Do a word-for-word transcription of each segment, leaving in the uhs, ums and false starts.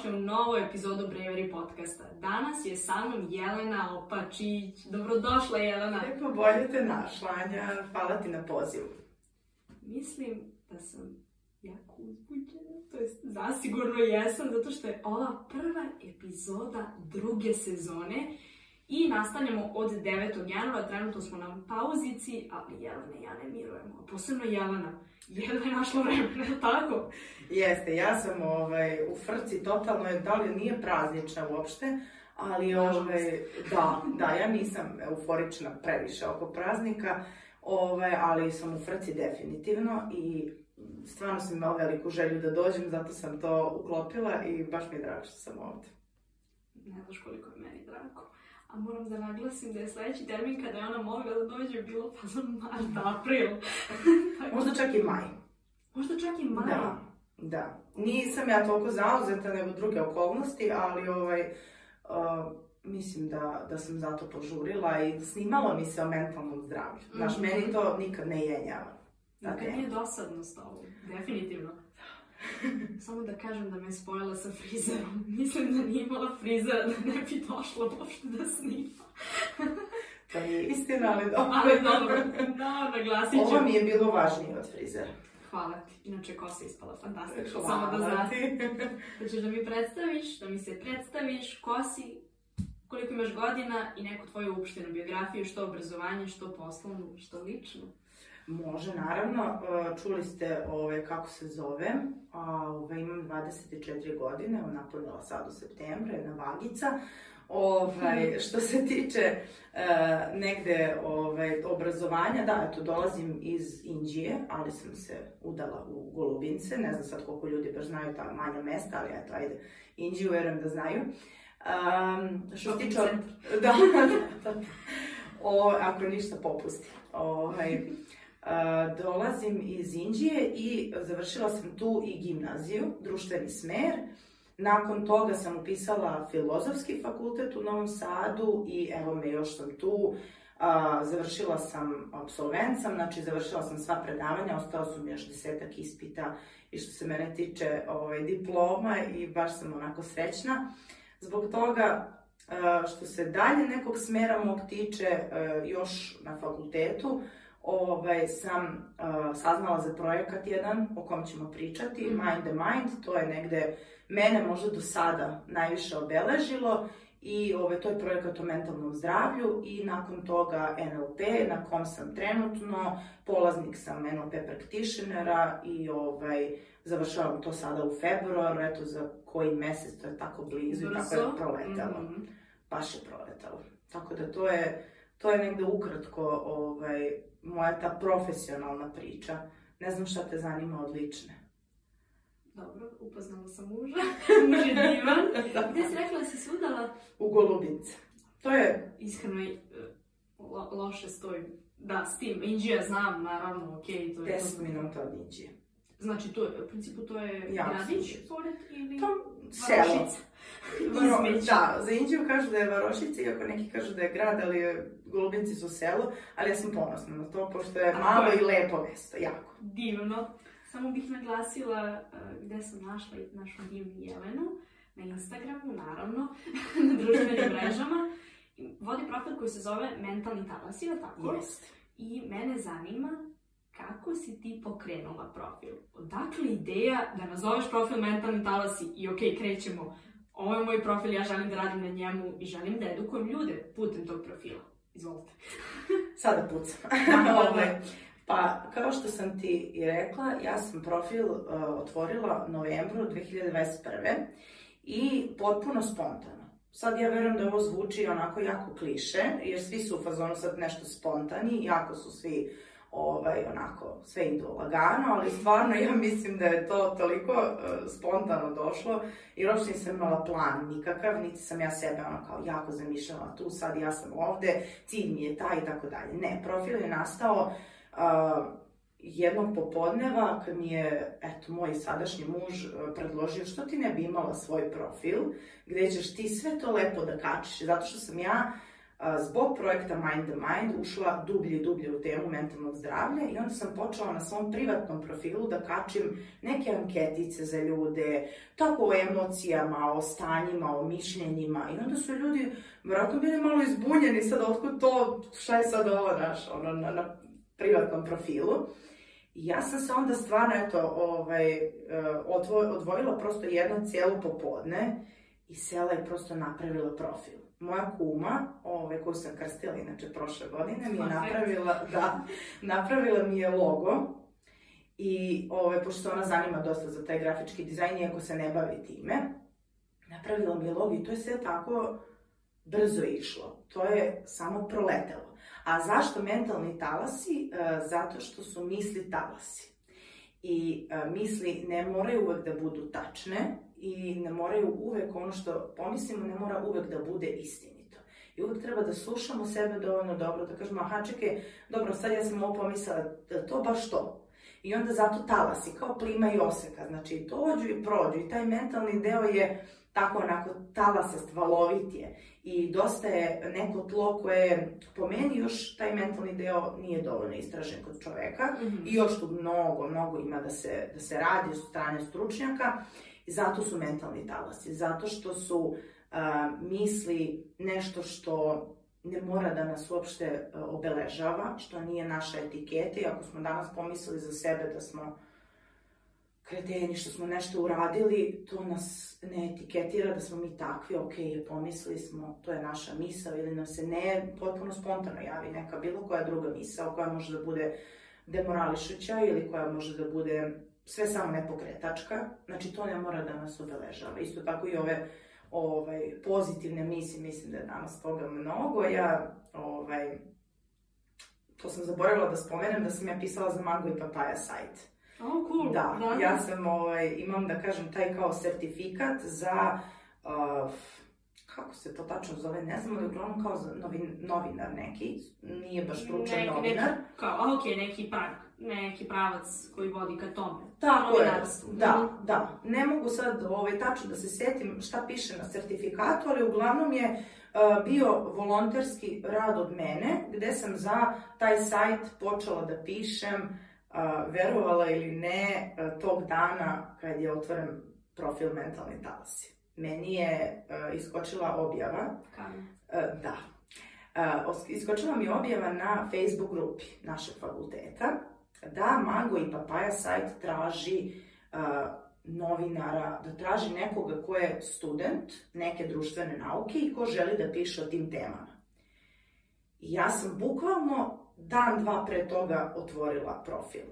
dobrodošli u novu epizodu Bravery podcasta. Danas je sa mnom Jelena Opačić. Dobrodošla, Jelena. Lepo, bolje te našla, Anja. Hvala ti na pozivu. Mislim da sam jako uzbuđena, to jest zasigurno jesam, zato što je ova prva epizoda druge sezone i nastavljamo od devetog januara, trenutno smo na pauzici, ali Jelena i ja ne mirujemo, a posebno Jelena. Jelena je našla vremena, je li tako? Jeste, ja sam ovaj, u frci totalno, da li nije praznična uopšte, ali ovaj, da, da, ja nisam euforična previše oko praznika, ovaj, ali sam u frci definitivno i stvarno sam imala veliku želju da dođem, zato sam to uklopila i baš mi je drago što sam ovdje. Ne znaš koliko je meni drago. A moram da naglasim da je sledeći termin kada je ona mogla da dođe bilo pa za mart, april. Možda čak i maj. Možda čak i maj. Da, da. Nisam ja toliko zauzeta nego druge okolnosti, ali ovaj, uh, mislim da, da sam zato požurila i snimalo mi se o mentalnom zdravlju. Znaš, mm-hmm. meni to nikad ne jenjava. Nikad nije dosadno s tobom, definitivno. Samo da kažem da me je spojila sa frizerom. Mislim da nije imala frizera, da ne bi došla uopšte da snima. To nije istina, ali dobro. Ali dobro, da, naglasit ću. Ovo mi je bilo važnije od frizera. Hvala ti. Inače, kosa je ispala fantastično. Hvala samo da znaš. ti. Hoćeš da mi predstaviš, da mi se predstaviš, ko si, koliko imaš godina i neku tvoju uopštenu biografiju, što obrazovanje, što poslovno, što lično. Može, naravno. Čuli ste ove, kako se zovem. Ove, imam dvadeset četiri godine, napunila sad u septembru, jedna vagica. Ovaj, što se tiče uh, negde ovaj, obrazovanja, da, eto, dolazim iz Inđije, ali sam se udala u Golubince, ne znam sad koliko ljudi baš znaju ta manja mesta, ali eto, ajde, Inđiju verujem da znaju. Um, što se tiče... Da, da, da. O, ako ništa popusti. Ovaj, uh, dolazim iz Inđije i završila sam tu i gimnaziju, društveni smer. Nakon toga sam upisala filozofski fakultet u Novom Sadu i evo me, još sam tu. A, završila sam, apsolvent sam, znači završila sam sva predavanja, ostalo su mi još desetak ispita i što se mene tiče ovaj, diploma i baš sam onako srećna. Zbog toga, a, što se dalje nekog smera mog tiče, a, još na fakultetu, Ovaj, sam uh, saznala za projekat jedan o kom ćemo pričati, mm. Mind the Mind, to je negde mene možda do sada najviše obeležilo i ovaj, to je projekat o mentalnom zdravlju i nakon toga N L P na kom sam trenutno, polaznik sam N L P practitionera i ovaj, završavam to sada u februaru, eto za koji mesec, to je tako blizu i tako je proletalo, mm-hmm. baš je proletalo, tako da to je, to je negde ukratko ovaj, moja ta profesionalna priča. Ne znam šta te zanima od lične. Dobro, upoznala sam muža. Muž je divan. Gde si rekla da si se udala? U Golubince. To je... Iskreno i lo, loše stoji. Da, s tim. Inđija znam, naravno, okej. Okay, to je deset minuta od Inđije. Znači, to je, u principu, to je ja, gradić pored ili... To selo. Varo, da, za Inđiju kažu da je Varošica, iako neki kažu da je grad, ali Golubinci su selo, ali ja sam ponosna na to, pošto je malo je... i lepo mesto, jako. Divno. Samo bih naglasila uh, gde sam našla našu divnu Jelenu, na Instagramu, naravno, na društvenim mrežama. Vodi profil koji se zove Mentalni talasi, je li tako? Jeste. I mene zanima kako si ti pokrenula profil? Odakle ideja da nazoveš profil Mentalni talasi i ok, krećemo, ovo je moj profil, ja želim da radim na njemu i želim da edukujem ljude putem tog profila. Izvolite. Sada pucam. ovaj, pa, kao što sam ti i rekla, ja sam profil uh, otvorila u novembru dve hiljade dvadeset prve i potpuno spontano. Sad ja verujem da ovo zvuči onako jako kliše, jer svi su u fazonu sad nešto spontani, jako su svi ovaj, onako, sve idu lagano, ali stvarno ja mislim da je to toliko uh, spontano došlo, jer uopšte nisam imala plan nikakav, niti sam ja sebe ono kao jako zamišljala tu, sad ja sam ovde, cilj mi je taj i tako dalje. Ne, profil je nastao uh, jednog popodneva kad mi je, eto, moj sadašnji muž uh, predložio što ti ne bi imala svoj profil, gde ćeš ti sve to lepo da kačiš, zato što sam ja zbog projekta Mind the Mind ušla dublje i dublje u temu mentalnog zdravlja i onda sam počela na svom privatnom profilu da kačim neke anketice za ljude, tako o emocijama, o stanjima, o mišljenjima i onda su ljudi vjerojatno bili malo izbunjeni sad otkud to, šta je sad ovo naš, ono, na, na privatnom profilu. I ja sam se onda stvarno, eto, ovaj, odvojila prosto jedno cijelo popodne i sela i prosto napravila profil. Moja kuma, ovaj, koju sam krstila inače prošle godine, mi je napravila, da, napravila mi je logo i ovaj, pošto se ona zanima dosta za taj grafički dizajn, iako se ne bavi time, napravila mi je logo i to je sve tako brzo išlo. To je samo proletelo. A zašto mentalni talasi? Zato što su misli talasi. I misli ne moraju uvek da budu tačne i ne moraju uvek ono što pomislimo, ne mora uvek da bude istinito. I uvek treba da slušamo sebe dovoljno dobro, da kažemo, aha, čekaj, dobro, sad ja sam ovo pomislila, da to baš to. I onda zato talasi, kao plima i oseka, znači dođu i prođu i taj mentalni deo je tako onako talasast, valovit je. I dosta je neko tlo koje, po meni još taj mentalni deo nije dovoljno istražen kod čoveka. Mm-hmm. I još tu mnogo, mnogo ima da se, da se radi od strane stručnjaka. I zato su mentalni talasi, zato što su uh, misli nešto što ne mora da nas uopšte uh, obeležava, što nije naša etiketa. I ako smo danas pomislili za sebe da smo kreteni, što smo nešto uradili, to nas ne etiketira da smo mi takvi, ok, pomislili smo, to je naša misao, ili nam se ne potpuno spontano javi neka bilo koja druga misao koja može da bude demorališuća ili koja može da bude sve samo nepokretačka, znači to ne mora da nas obeležava. Isto tako i ove ovaj, pozitivne misli, mislim da je danas toga mnogo. Ja, ovaj, to sam zaboravila da spomenem, da sam ja pisala za Mango i Papaja sajt. Oh, cool. Da, da, ja sam, ovaj, imam da kažem taj kao sertifikat za, uh, kako se to tačno zove, ne znam, ali uglavnom kao za novin, novinar neki, nije baš stručan neki, novinar. Neki, kao, ok, neki prag, neki pravac koji vodi ka tome. Tako je, da, da. Ne mogu sad ovaj, tačno da se setim šta piše na sertifikatu, ali uglavnom je uh, bio volonterski rad od mene, gde sam za taj sajt počela da pišem, Uh, verovala ili ne, uh, tog dana kad je otvoren profil Mentalni talasi. Meni je uh, iskočila objava. Uh, da. Uh, iskočila mi je objava na Facebook grupi našeg fakulteta da Mango i Papaja sajt traži uh, novinara, da traži nekoga ko je student neke društvene nauke i ko želi da piše o tim temama. I ja sam bukvalno dan, dva pre toga otvorila profil.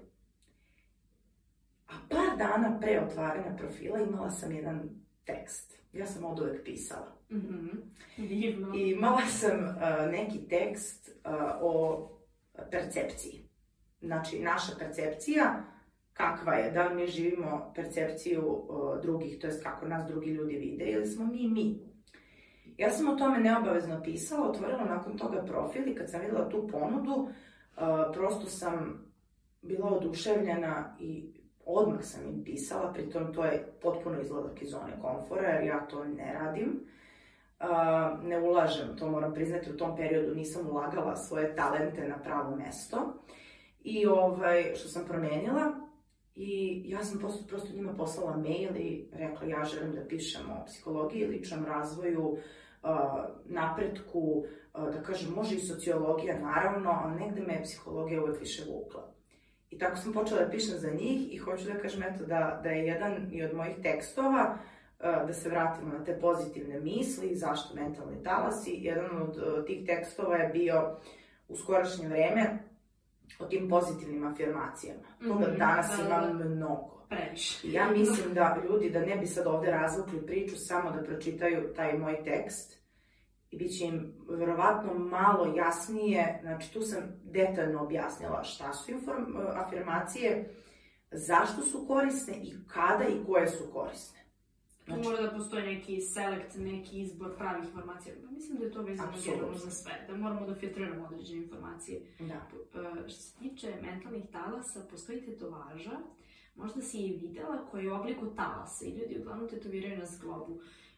A par dana pre otvaranja profila imala sam jedan tekst. Ja sam od uvek pisala. Mm-hmm. Divno. I imala sam uh, neki tekst uh, o percepciji. Znači, naša percepcija, kakva je, da li mi živimo percepciju uh, drugih, to jest kako nas drugi ljudi vide, ili smo mi mi. Ja sam o tome neobavezno pisala, otvorila nakon toga profil i kad sam videla tu ponudu, uh, prosto sam bila oduševljena i odmah sam im pisala, pritom to je potpuno izlazak iz zone komfora, jer ja to ne radim. Uh, ne ulažem, to moram priznati, u tom periodu nisam ulagala svoje talente na pravo mesto. I ovaj, što sam promenila, i ja sam prosto, prosto njima poslala mail i rekla ja želim da pišem o psihologiji, ličnom razvoju, uh, napretku, uh, da kažem, može i sociologija naravno, ali negde me je psihologija uvek više vukla. I tako sam počela da pišem za njih i hoću da kažem eto da, da je jedan i od mojih tekstova, uh, da se vratimo na te pozitivne misli, zašto mentalni talasi, jedan od uh, tih tekstova je bio u skorašnje vreme o tim pozitivnim afirmacijama. Toga mm-hmm. danas da, imam da. mnogo. Previše. Ja mislim da ljudi, da ne bi sad ovde razvukli priču, samo da pročitaju taj moj tekst i bit će im verovatno malo jasnije, znači tu sam detaljno objasnila šta su inform, afirmacije, zašto su korisne i kada i koje su korisne. Znači, mora da postoji neki select, neki izbor pravih informacija. Pa mislim da je to vezano generalno za sve, da moramo da filtriramo određene informacije. Da. Što se tiče mentalnih talasa, postoji tetovaža, možda si je videla, koja je u obliku talasa i ljudi uglavnom tetoviraju na zglobu.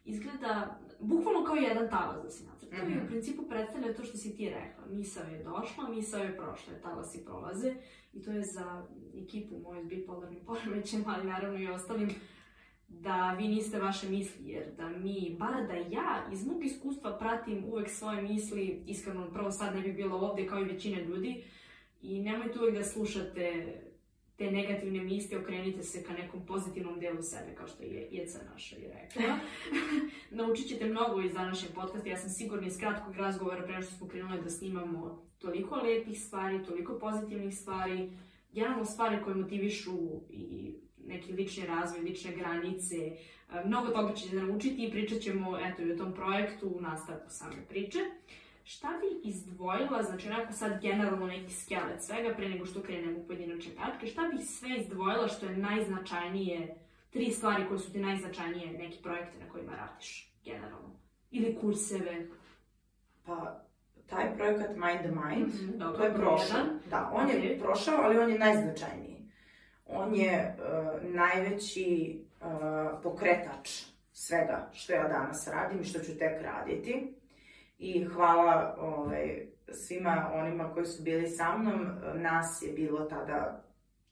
izgleda bukvalno kao jedan talas da si nacrtao Mhm. i u principu predstavlja to što si ti rekla. Misao je došla, misao je prošla, talasi prolaze i to je za ekipu moju s bipolarnim poremećajem, ali naravno i ostalim, da vi niste vaše misli, jer da mi, bar da ja iz mog iskustva pratim uvek svoje misli, iskreno prvo sad ne bi bilo ovde kao i većina ljudi, i nemojte uvek da slušate te negativne misli, okrenite se ka nekom pozitivnom delu sebe, kao što je Jeca naša i rekla. Naučit ćete mnogo iz današnjeg podcasta, ja sam sigurna iz kratkog razgovora pre što smo krenuli da snimamo toliko lepih stvari, toliko pozitivnih stvari, generalno stvari koje motivišu i neki lični razvoj, lične granice. Mnogo toga ćete naučiti i pričat ćemo eto, i o tom projektu u nastavku same priče. Šta bi izdvojila, znači onako sad generalno neki skelet svega, pre nego što krenemo u pojedinačne tačke, šta bi sve izdvojila što je najznačajnije, tri stvari koje su ti najznačajnije, neki projekte na kojima radiš, generalno? Ili kurseve? Pa, taj projekat Mind the Mind, Mm-hmm, dobro, to je prošao. jedan. Da, on okay. je prošao, ali on je najznačajniji. On je uh, najveći uh, pokretač svega što ja danas radim i što ću tek raditi. I hvala ovaj, svima onima koji su bili sa mnom. Nas je bilo tada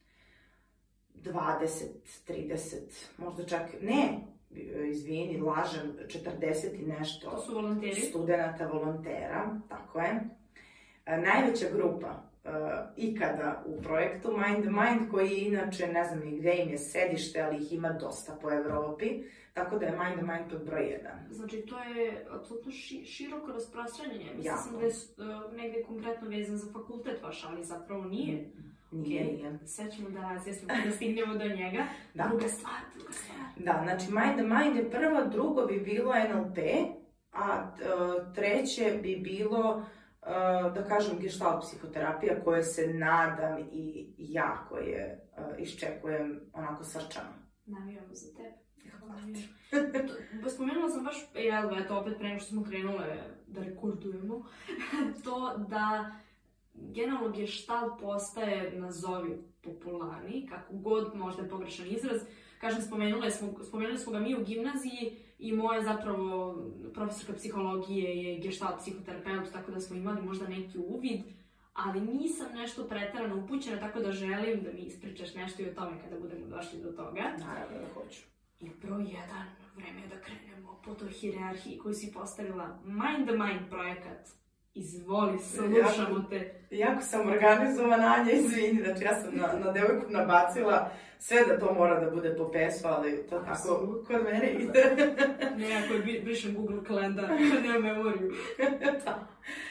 dvadeset, trideset, možda čak, ne, izvini, lažem, četrdeset i nešto. To su volonteri? Studenata, volontera, tako je. Najveća grupa uh, ikada u projektu Mind the Mind, koji inače, ne znam ni gde im je sedište, ali ih ima dosta po Evropi, tako da je Mind the Mind pod broj jedan. Znači, to je apsolutno ši, široko rasprostranjanje. Mislim jako. sam da je uh, negde konkretno vezan za fakultet vaš, ali zapravo nije. Nije, Okay. nije. Sve ćemo da razjasnimo kada stignemo do njega. Da. Druga stvar, druga stvar. Da, znači Mind the Mind je prvo, drugo bi bilo N L P, a uh, treće bi bilo, uh, da kažem, gestalt psihoterapija, koje se nadam i jako je uh, iščekujem onako srčano. Navijamo za tebe. Hvala ti. Eto, spomenula sam baš, jel, eto, opet pre nego što smo krenule da rekordujemo, to da generalno gestalt postaje, nazovi, popularni, kako god možda je pogrešan izraz. Kažem, spomenuli smo, spomenuli smo ga mi u gimnaziji i moja zapravo profesorka psihologije je gestalt psihoterapeut, tako da smo imali možda neki uvid, ali nisam nešto preterano upućena, tako da želim da mi ispričaš nešto i o tome kada budemo došli do toga. Naravno da hoću. I broj jedan, vreme je da krenemo po toj hijerarhiji koju si postavila. Mind the Mind projekat. Izvoli, slušamo te. Jako sam organizovana, Anja, izvini, znači ja sam na, na devojku nabacila sve da to mora da bude po pesu, ali to tako kod mene ide. Ne, ako je brišem Google kalendar, kad nema memoriju. Da.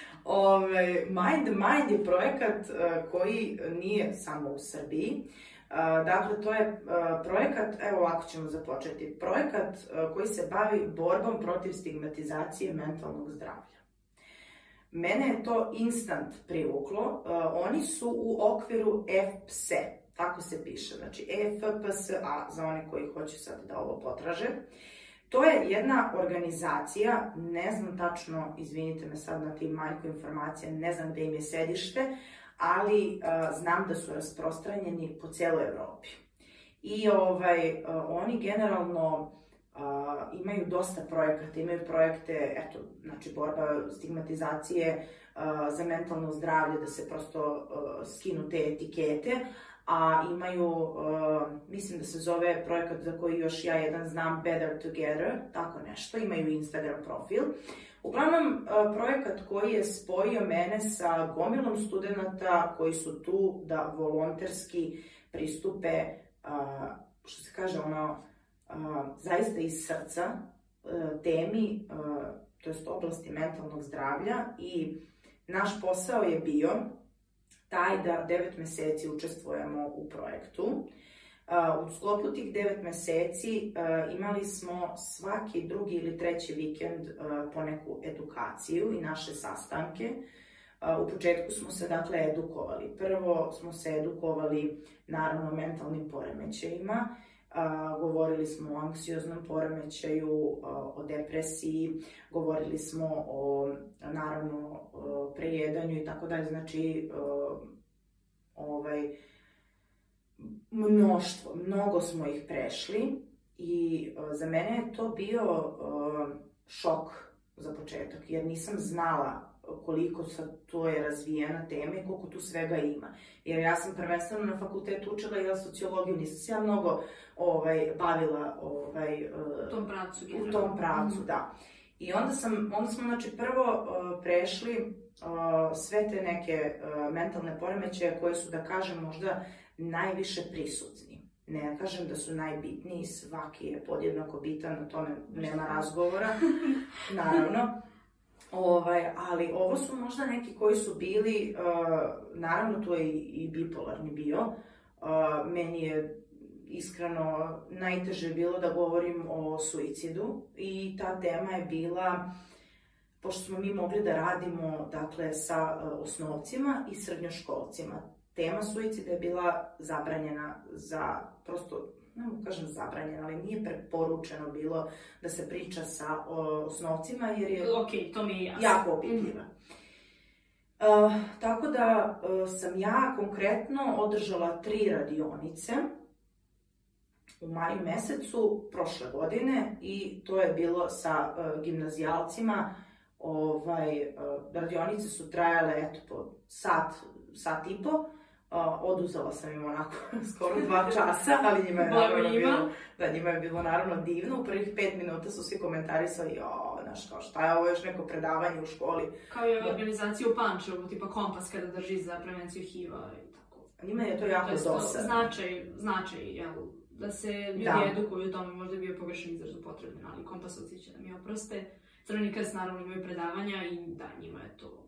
Ove, Mind the Mind je projekat uh, koji nije samo u Srbiji. Uh, dakle, to je uh, projekat, evo ovako ćemo započeti, projekat uh, koji se bavi borbom protiv stigmatizacije mentalnog zdravlja. Mene je to instant privuklo, uh, oni su u okviru F P S A, tako se piše, znači E F P S A, za one koji hoće sad da ovo potraže. To je jedna organizacija, ne znam tačno, izvinite me sad na tim majko informacija, ne znam gde im je sedište, ali uh, znam da su rasprostranjeni po cijeloj Evropi. I ovaj, uh, oni generalno uh, imaju dosta projekata, imaju projekte, eto, znači borba stigmatizacije uh, za mentalno zdravlje, da se prosto uh, skinu te etikete, a imaju, uh, mislim da se zove projekat za koji još ja jedan znam, Better Together, tako nešto, imaju Instagram profil. Uglavnom, uh, projekat koji je spojio mene sa gomilom studenata koji su tu da volonterski pristupe, uh, što se kaže, ono, uh, zaista iz srca uh, temi, uh, to jest oblasti mentalnog zdravlja, i naš posao je bio taj da devet meseci učestvujemo u projektu. Uh, u sklopu tih devet meseci uh, imali smo svaki drugi ili treći vikend uh, po neku edukaciju i naše sastanke. Uh, u početku smo se dakle edukovali. Prvo smo se edukovali naravno o mentalnim poremećajima. Uh, govorili smo o anksioznom poremećaju, uh, o depresiji, govorili smo o, naravno, o prejedanju i tako dalje, znači uh, ovaj, mnoštvo, mnogo smo ih prešli I uh, za mene je to bio uh, šok za početak, jer nisam znala koliko sad to je razvijena tema i koliko tu svega ima. Jer ja sam prvenstveno na fakultetu učila i sociologiju, nisam se ja mnogo ovaj, bavila ovaj, u tom pravcu. U tom pravcu, mm. da. I onda, sam, onda smo znači, prvo uh, prešli uh, sve te neke uh, mentalne poremećaje koje su, da kažem, možda najviše prisutni. Ne kažem da su najbitniji, svaki je podjednako bitan, na tome nema razgovora, naravno. Ovaj, ali ovo su možda neki koji su bili, uh, naravno tu je i, i bipolarni bio. Uh, meni je iskreno najteže bilo da govorim o suicidu i ta tema je bila, pošto smo mi mogli da radimo dakle, sa uh, osnovcima i srednjoškolcima. Tema suicida je bila zabranjena za, prosto, ne mogu kažem zabranjena, ali nije preporučeno bilo da se priča sa o, osnovcima jer je okay, to mi je jasno. Jako opitljiva. Mm. Uh, tako da uh, sam ja konkretno održala tri radionice u maju mesecu prošle godine i to je bilo sa uh, gimnazijalcima. Ovaj, uh, radionice su trajale eto, po sat, sat i po. Uh, oduzela sam im onako skoro dva časa, ali njima je, naravno bilo, da, njima je bilo naravno divno. U prvih pet minuta su svi komentarisali, jo, znaš kao šta je ovo još neko predavanje u školi. Kao je organizacija u Pančevu, tipa Kompas kada drži za prevenciju H I V-a i tako. Njima je to jako dosadno. Značaj, značaj, jel, da se ljudi da. edukuju o tome, možda je bio pogrešan izraz upotrebljen, ali Kompasovci će da mi oproste. Crveni krst naravno imaju predavanja i da, njima je to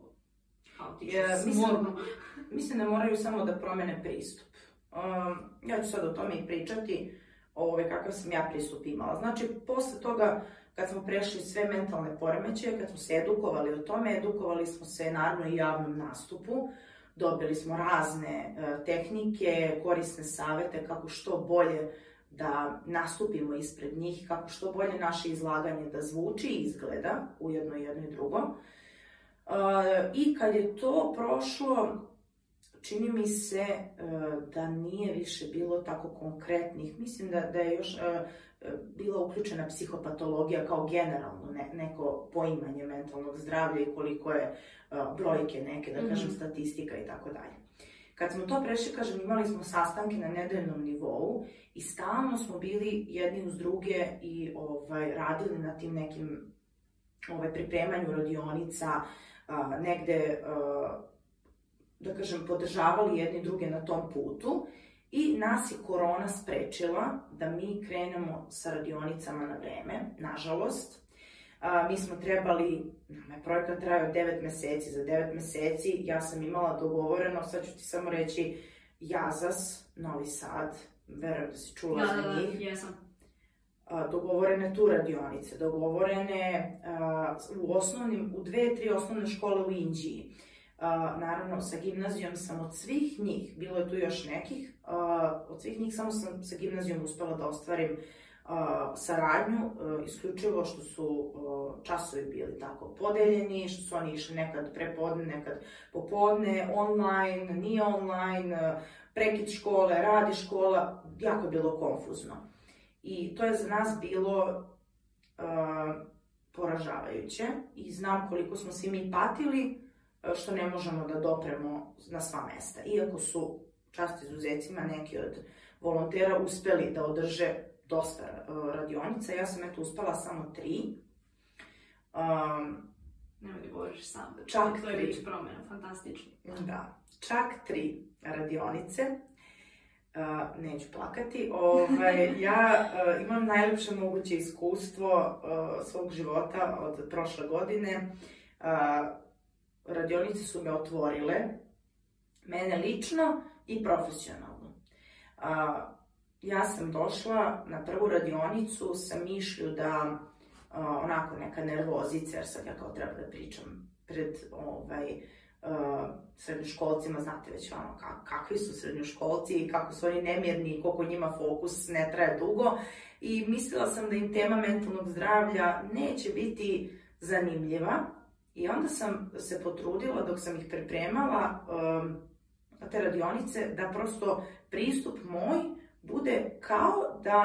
Je, mislim, mislim da moraju samo da promene pristup. Um, ja ću sad o tome i pričati, ove, kakav sam ja pristup imala. Znači, posle toga, kad smo prešli sve mentalne poremećaje, kad smo se edukovali o tome, edukovali smo se naravno i javnom nastupu, dobili smo razne uh, tehnike, korisne savete kako što bolje da nastupimo ispred njih, kako što bolje naše izlaganje da zvuči i izgleda, ujedno jedno i drugo. Uh, I kad je to prošlo, čini mi se uh, da nije više bilo tako konkretnih. Mislim da, da je još uh, bila uključena psihopatologija kao generalno ne, neko poimanje mentalnog zdravlja i koliko je uh, brojke neke, da kažem, mm-hmm. statistika i tako dalje. Kad smo to prešli, kažem, imali smo sastanke na nedeljnom nivou i stalno smo bili jedni uz druge i ovaj, radili na tim nekim ovaj, pripremanju radionica, a, negde, a, da kažem, podržavali jedni druge na tom putu i nas je korona sprečila da mi krenemo sa radionicama na vreme, nažalost. A, mi smo trebali, nama je projekat trajao devet meseci, za devet meseci ja sam imala dogovoreno, sad ću ti samo reći, Jazas, Novi Sad, verujem da si čula da, za njih. Da, jesam. Dogovorene tu radionice, dogovorene uh, u osnovnim, u dve, tri osnovne škole u Inđiji. Uh, naravno, sa gimnazijom sam od svih njih, bilo je tu još nekih, uh, od svih njih samo sam sa gimnazijom uspela da ostvarim uh, saradnju, uh, isključivo što su uh, časovi bili tako podeljeni, što su oni išli nekad prepodne, nekad popodne, online, nije online, uh, prekid škole, radi škola, jako je bilo konfuzno. I to je za nas bilo uh, poražavajuće i znam koliko smo svi mi patili uh, što ne možemo da dopremo na sva mesta. Iako su, čast izuzecima, neki od volontera uspeli da održe dosta uh, radionica, ja sam eto uspela samo tri. Um, Nemoj da govoriš sam, čak to je tri. već promjena, fantastično. Da, čak tri radionice. Uh, neću plakati. Ove, ja uh, imam najlepše moguće iskustvo uh, svog života od prošle godine. Uh, radionice su me otvorile, mene lično i profesionalno. Uh, ja sam došla na prvu radionicu sa mišlju da uh, onako neka nervozica, jer sad ja kao treba da pričam pred ovaj, Uh, srednjoškolcima, znate već ono kak, kakvi su srednjoškolci i kako su oni nemirni i koliko njima fokus ne traje dugo i mislila sam da im tema mentalnog zdravlja neće biti zanimljiva i onda sam se potrudila dok sam ih pripremala um, te radionice da prosto pristup moj bude kao da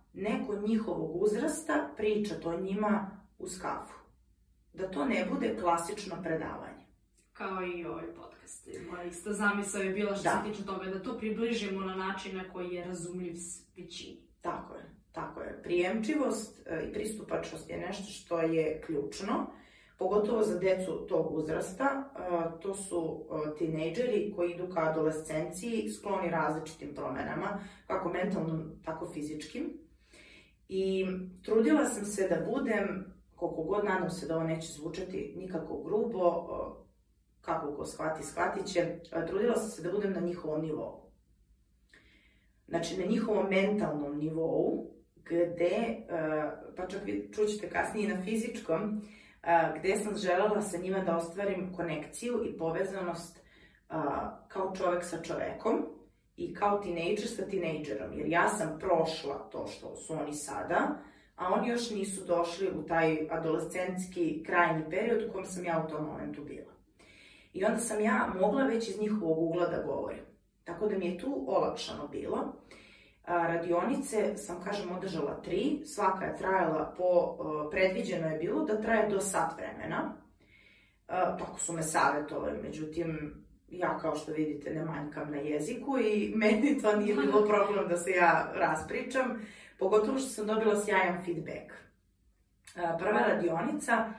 neko njihovog uzrasta priča to njima uz kafu. Da to ne bude klasično predavanje. Kao i ovaj podcast. Moja ista zamisao je bila što Da. se tiče toga, da to približimo na način na koji je razumljiv većini. Tako je, tako je. Prijemčivost e, i pristupačnost je nešto što je ključno, pogotovo za decu tog uzrasta. E, to su e, tinejdžeri koji idu ka adolescenciji, skloni različitim promenama, kako mentalnom, tako fizičkim. I trudila sam se da budem, koliko god nadam se da ovo neće zvučati nikako grubo, e, kako ko shvati, shvatit će, e, trudila sam se da budem na njihovom nivou. Znači, na njihovom mentalnom nivou, gde, pa čak vi čućete kasnije na fizičkom, gde sam želela sa njima da ostvarim konekciju i povezanost kao čovek sa čovekom i kao tinejdžer sa tinejdžerom. Jer ja sam prošla to što su oni sada, a oni još nisu došli u taj adolescentski krajnji period u kojem sam ja u tom momentu bila. I onda sam ja mogla već iz njihovog ugla da govorim. Tako da mi je tu olakšano bilo. Radionice sam, kažem, održala tri, svaka je trajala po, predviđeno je bilo da traje do sat vremena. Tako su me savjetovali, međutim, ja kao što vidite ne manjkam na jeziku i meni to nije bilo problem da se ja raspričam, pogotovo što sam dobila sjajan feedback. Prva radionica,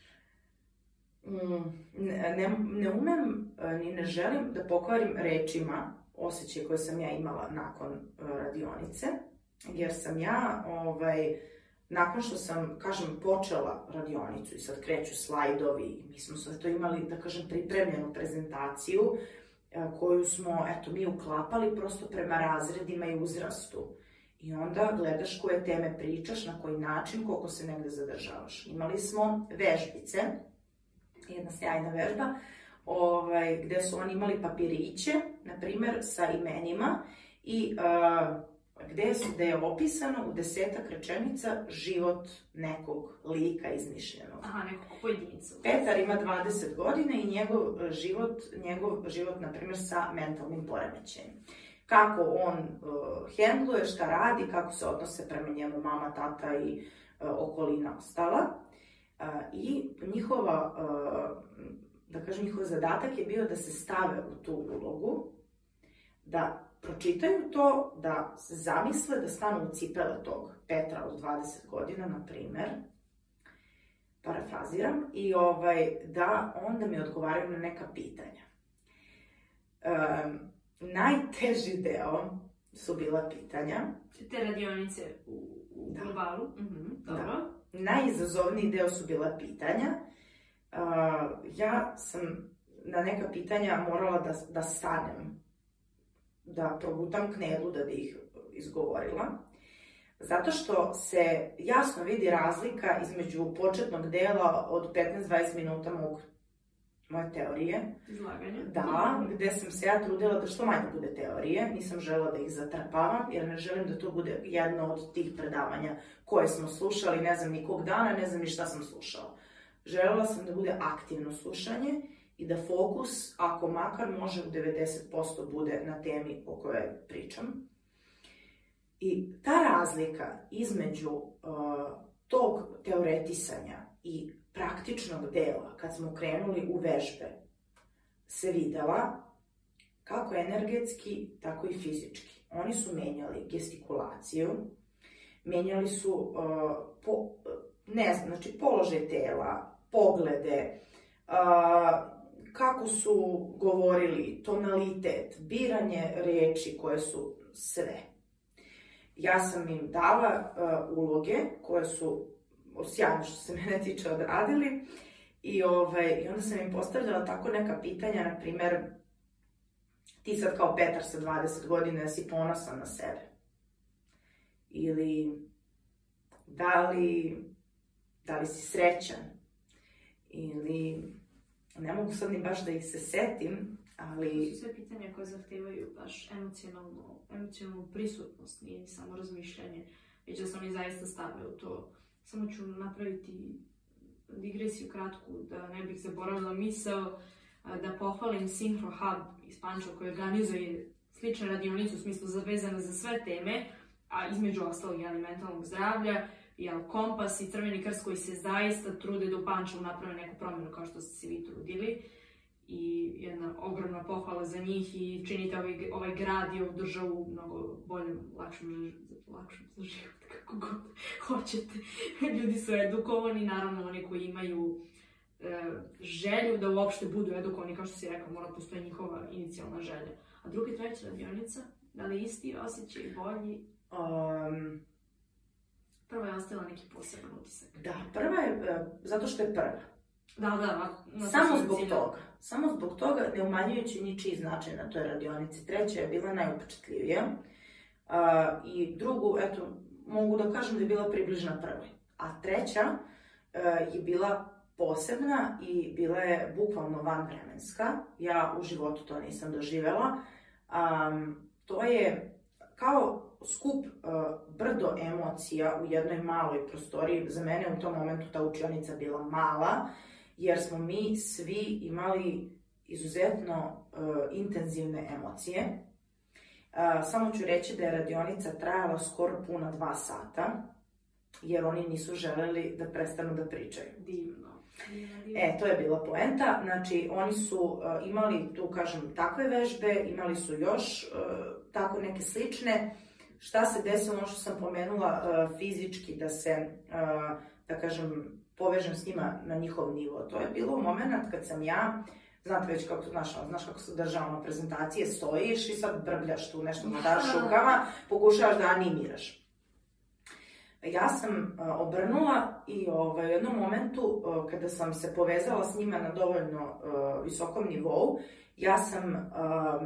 ne, ne umem ni ne želim da pokvarim rečima osjećaj koje sam ja imala nakon radionice, jer sam ja, ovaj, nakon što sam, kažem, počela radionicu i sad kreću slajdovi, mi smo sve to imali, da kažem, pripremljenu prezentaciju koju smo, eto, mi uklapali prosto prema razredima i uzrastu. I onda gledaš koje teme pričaš, na koji način, koliko se negde zadržavaš. Imali smo vežbice, jedna sjajna vežba, ovaj, gde su oni imali papiriće, na primer, sa imenima i uh, gde, su, gde je opisano u desetak rečenica život nekog lika izmišljenog. Aha, nekog pojedinca. Petar ima dvadeset godina i njegov život, njegov život, na primer, sa mentalnim poremećajem. Kako on uh, hendluje, šta radi, kako se odnose prema njemu mama, tata i uh, okolina ostala. Uh, I njihova, uh, da kažem, njihov zadatak je bio da se stave u tu ulogu, da pročitaju to, da se zamisle, da stanu u cipele tog Petra od dvadeset godina, na primer, parafraziram, i ovaj, da onda mi odgovaraju na neka pitanja. Um, najteži deo su bila pitanja. Te radionice u, u globalu? Mhm, dobro. Da. Najizazovniji deo su bila pitanja. Uh, ja sam na neka pitanja morala da, da stanem, da progutam knedlu da bi ih izgovorila. Zato što se jasno vidi razlika između početnog dela od petnaest do dvadeset minuta mog, moje teorije. Izlaganje. Da, gde sam se ja trudila da što manje bude teorije. Nisam želela da ih zatrpavam, jer ne želim da to bude jedno od tih predavanja koje smo slušali, ne znam ni kog dana, ne znam ni šta sam slušala. Želela sam da bude aktivno slušanje i da fokus, ako makar može u devedeset posto bude na temi o kojoj pričam. I ta razlika između uh, tog teoretisanja i praktičnog dela, kad smo krenuli u vežbe, se videla kako energetski, tako i fizički. Oni su menjali gestikulaciju, menjali su uh, po, ne znam, znači položaj tela, poglede, uh, kako su govorili, tonalitet, biranje reči koje su sve. Ja sam im dala uh, uloge koje su sjajno što se mene tiče odradili i, ovaj, i onda sam im postavljala tako neka pitanja, na primer, ti sad kao Petar sa dvadeset godina si ponosan na sebe. Ili da li, da li si srećan? Ili, ne mogu sad ni baš da ih se setim, ali... To su sve pitanja koje zahtevaju baš emocionalnu, emocionalnu prisutnost, nije ni samo razmišljanje, već da sam i zaista stavila u to. Samo ću napraviti digresiju kratku, da ne bih zaboravila misao, da pohvalim Synchro Hub iz Pančeva koji organizuje slične radionice u smislu zavezane za sve teme, a između ostalog jeli, mentalnog zdravlja, jel, Kompas i Crveni krst koji se zaista trude da u Pančevu naprave neku promjenu kao što ste se vi trudili. I jedna ogromna pohvala za njih i činite ovaj, ovaj grad i ovu državu mnogo boljom, lakšom, lakšom za život, kako god hoćete. Ljudi su edukovani, naravno oni koji imaju e, želju da uopšte budu edukovani, kao što si rekao, mora postoji njihova inicijalna želja. A druga i treća radionica, da li isti osjećaj, bolji? Um, prva je ostavila neki poseban utisak. Da, prva je, uh, zato što je prva. Da, da, da. Samo zbog toga. Samo zbog toga, ne umanjujući ničiji značaj na toj radionici. Treća je bila najupečatljivija. Uh, I drugu, eto, mogu da kažem da je bila približna prvoj. A treća uh, je bila posebna i bila je bukvalno vanvremenska. Ja u životu to nisam doživjela. Um, to je kao skup uh, brdo emocija u jednoj maloj prostoriji. Za mene u tom momentu ta učionica bila mala, jer smo mi svi imali izuzetno uh, intenzivne emocije. Uh, samo ću reći da je radionica trajala skoro puna dva sata, jer oni nisu želeli da prestanu da pričaju. Divno. E, to je bila poenta. Znači, oni su uh, imali, tu kažem, takve vežbe, imali su još uh, tako neke slične. Šta se desilo, ono što sam pomenula, uh, fizički, da se, uh, da kažem, povežem s njima na njihov nivo. To je bilo u moment kad sam ja, znate već kako to, znaš, znaš kako se državamo prezentacije, stojiš i sad brbljaš tu nešto na daš rukama, pokušavaš da animiraš. Ja sam uh, obrnula i ovaj, u jednom momentu, uh, kada sam se povezala s njima na dovoljno uh, visokom nivou, ja sam uh,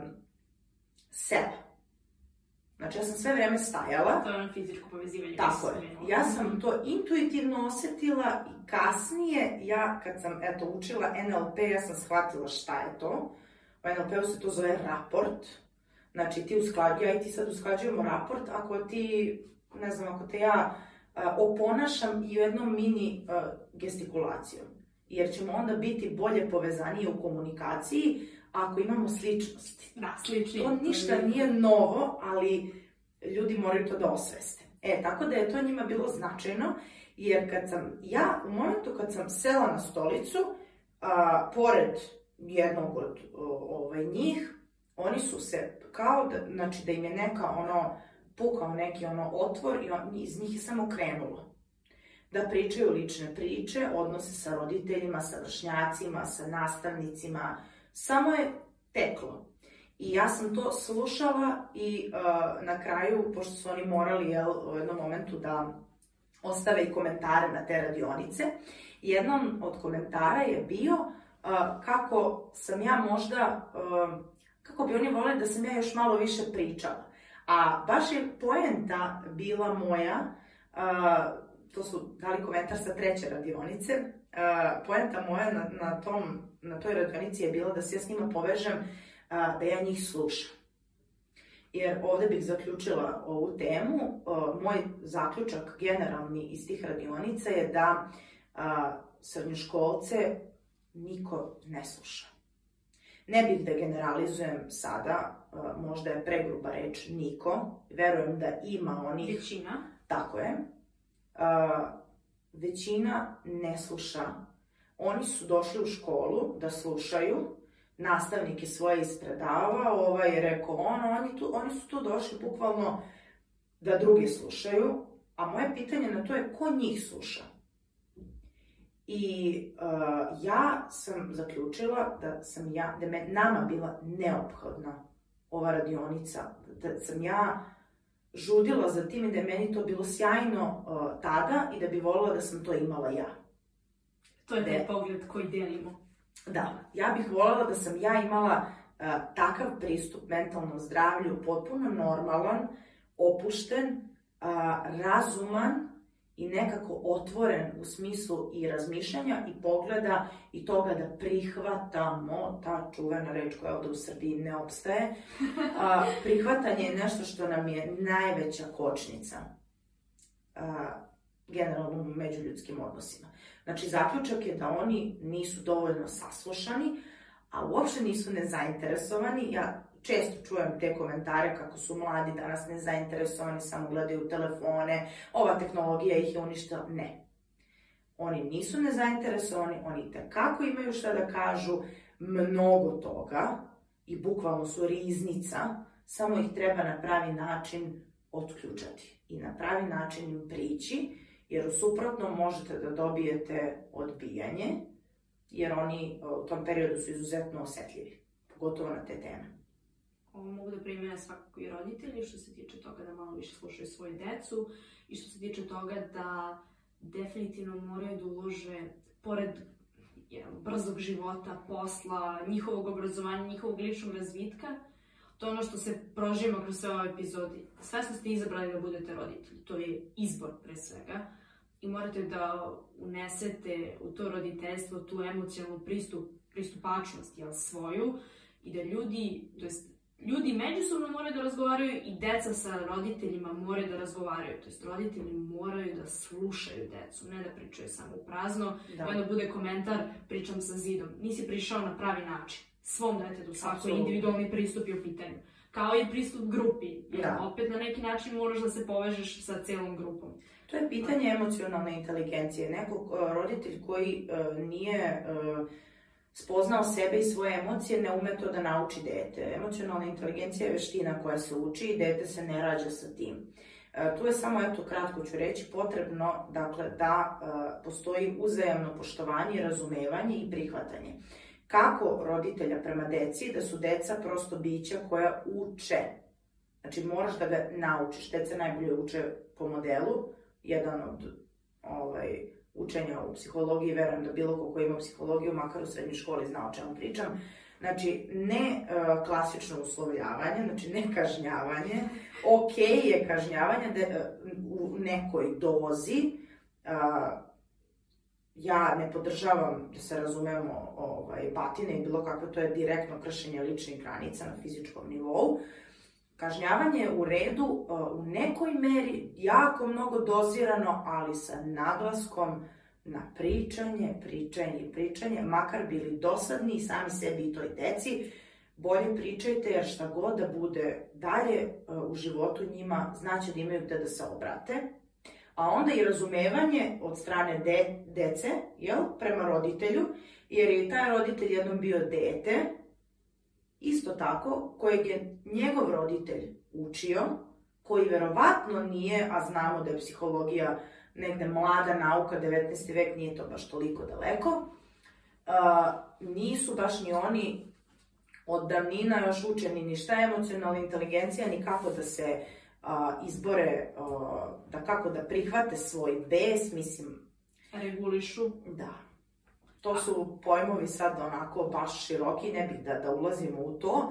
sela. Znači, ja sam sve vreme stajala. To je ono fizičko povezivanje. Tako je. Ja sam to intuitivno osjetila i kasnije, ja kad sam eto, učila en el pe, ja sam shvatila šta je to. U en el pe-u se to zove raport. Znači, ti usklađ... ja i ti sad usklađujemo raport ako ti, ne znam, ako te ja uh, oponašam i u jednom mini uh, gestikulacijom. Jer ćemo onda biti bolje povezanije u komunikaciji ako imamo sličnosti. Da, slični. To ništa nije novo, ali ljudi moraju to da osveste. E, tako da je to njima bilo značajno, jer kad sam, ja u momentu kad sam sela na stolicu, a, pored jednog od o, ovaj, njih, oni su se, kao da, znači da im je neka ono, pukao neki ono otvor i on, iz njih je samo krenulo. Da pričaju lične priče, odnose sa roditeljima, sa vršnjacima, sa nastavnicima, samo je teklo. I ja sam to slušala i uh, na kraju, pošto su oni morali jel, u jednom momentu da ostave i komentare na te radionice, jednom od komentara je bio uh, kako sam ja možda, uh, kako bi oni voleli da sam ja još malo više pričala. A baš je poenta bila moja, uh, to su dali komentar sa treće radionice, uh, poenta moja na, na, tom, na toj radionici je bila da se ja s njima povežem, uh, da ja njih slušam. Jer ovdje bih zaključila ovu temu. Uh, moj zaključak generalni iz tih radionica je da uh, srednjoškolce niko ne sluša. Ne bih da generalizujem sada, uh, možda je pregruba reč niko, verujem da ima onih... Većina. Tako je. Uh, većina ne sluša. Oni su došli u školu da slušaju, nastavnik je svoje ispredavao, ovaj je rekao ono, oni, tu, oni su tu došli bukvalno da drugi slušaju, a moje pitanje na to je ko njih sluša. I uh, ja sam zaključila da sam ja, da me nama bila neophodna ova radionica, da sam ja žudila za tim i da je meni to bilo sjajno uh, tada i da bi voljela da sam to imala ja. To je taj pogled koji delimo. Da, ja bih voljela da sam ja imala uh, takav pristup mentalnom zdravlju, potpuno normalan, opušten, uh, razuman i nekako otvoren u smislu i razmišljanja i pogleda i toga da prihvatamo, ta čuvena reč koja ovdje u Srbiji ne opstaje, uh, prihvatanje je nešto što nam je najveća kočnica uh, generalno u međuljudskim odnosima. Znači, zaključak je da oni nisu dovoljno saslušani, a uopšte nisu nezainteresovani. Ja često čujem te komentare kako su mladi danas nezainteresovani, samo gledaju telefone, ova tehnologija ih je uništila. Ne. Oni nisu nezainteresovani, oni itekako imaju šta da kažu, mnogo toga i bukvalno su riznica, samo ih treba na pravi način otključati i na pravi način im prići, jer u suprotnom možete da dobijete odbijanje, jer oni u tom periodu su izuzetno osetljivi, pogotovo na te teme. Ovo mogu da primjene svakako i roditelji što se tiče toga da malo više slušaju svoju decu i što se tiče toga da definitivno moraju da ulože, pored jel, brzog života, posla, njihovog obrazovanja, njihovog ličnog razvitka, to je ono što se prožima kroz sve ove epizode. Svesno ste izabrali da budete roditelji, to je izbor pre svega i morate da unesete u to roditeljstvo tu emocionalnu pristup, pristupačnost jel, svoju i da ljudi, to jest ljudi međusobno moraju da razgovaraju i deca sa roditeljima moraju da razgovaraju. To jest roditelji moraju da slušaju decu, ne da pričaju samo u prazno. Da. I onda bude komentar, pričam sa zidom. Nisi prišao na pravi način. Svom detetu, svako individualni pristup je u pitanju. Kao i pristup grupi. Jer da. Opet na neki način moraš da se povežeš sa celom grupom. To je pitanje emocionalne inteligencije. Neko roditelj koji uh, nije... Uh, spoznao sebe i svoje emocije, ne ume to da nauči dete. Emocionalna inteligencija je veština koja se uči i dete se ne rađa sa tim. E, tu je samo, eto, kratko ću reći, potrebno dakle, da e, postoji uzajamno poštovanje, razumevanje i prihvatanje. Kako roditelja prema deci, da su deca prosto bića koja uče. Znači, moraš da ga naučiš. Deca najbolje uče po modelu. Jedan od ovaj, učenja u psihologiji, verujem da bilo ko ko ima psihologiju, makar u srednjoj školi zna o čemu pričam. Znači, ne uh, klasično uslovljavanje, znači ne kažnjavanje. Ok je kažnjavanje de, uh, u nekoj dozi. Uh, ja ne podržavam, da se razumemo, ovaj, batine i bilo kakve, to je direktno kršenje ličnih granica na fizičkom nivou. Kažnjavanje je u redu, u nekoj meri, jako mnogo dozirano, ali sa naglaskom na pričanje, pričanje i pričanje, makar bili dosadni i sami sebi i toj deci, bolje pričajte, jer šta god da bude dalje u životu njima, znaće da imaju te da se obrate. A onda i razumevanje od strane de, dece, jel, prema roditelju, jer je taj roditelj jednom bio dete, isto tako, kojeg je njegov roditelj učio, koji verovatno nije, a znamo da je psihologija negde mlada nauka, devetnaesti vek, nije to baš toliko daleko, uh, nisu baš ni oni od davnina još učeni ni šta je emocionalna inteligencija, ni kako da se uh, izbore, uh, da kako da prihvate svoj bes, mislim... Regulišu. Da. To su pojmovi sad onako baš široki, ne bih da, da ulazimo u to,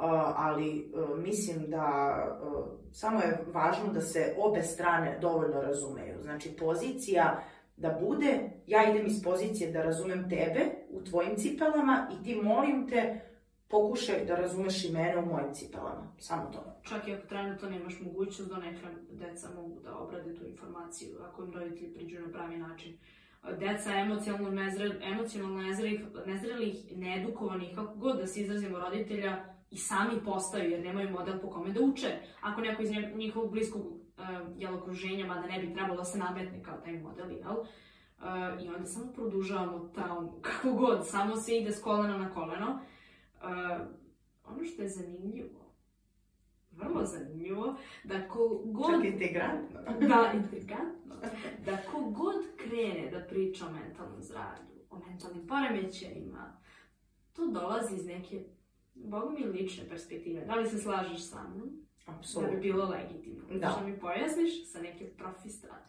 ali mislim da samo je važno da se obe strane dovoljno razumeju. Znači, pozicija da bude, ja idem iz pozicije da razumem tebe u tvojim cipelama i ti molim te, pokušaj da razumeš i mene u mojim cipelama. Samo to. Čak i ako trenutno nemaš mogućnost da neka deca mogu da obrade tu informaciju, ako im roditelji priđu na pravi način. Deca emocionalno nezrelih, emocionalno nezrelih, nezrelih, needukovanih, kako god da se izrazimo roditelja, i sami postaju, jer nemaju model po kome da uče. Ako neko iz njihovog bliskog uh, jel, okruženja, mada ne bi trebalo da se nametne kao taj model, jel? Uh, I onda samo produžavamo traumu, kako god, samo se ide s kolena na koleno. Uh, ono što je zanimljivo, vrlo zanimljivo, da ko god... Čak integrantno. Da, integrantno. Da ko god krene da priča o mentalnom zdravlju, o mentalnim poremećajima, to dolazi iz neke, bogu mi, lične perspektive. Da li se slažeš sa mnom? Apsolutno. Da bi bilo legitimno. Da. Što mi pojasniš sa neke profi strane.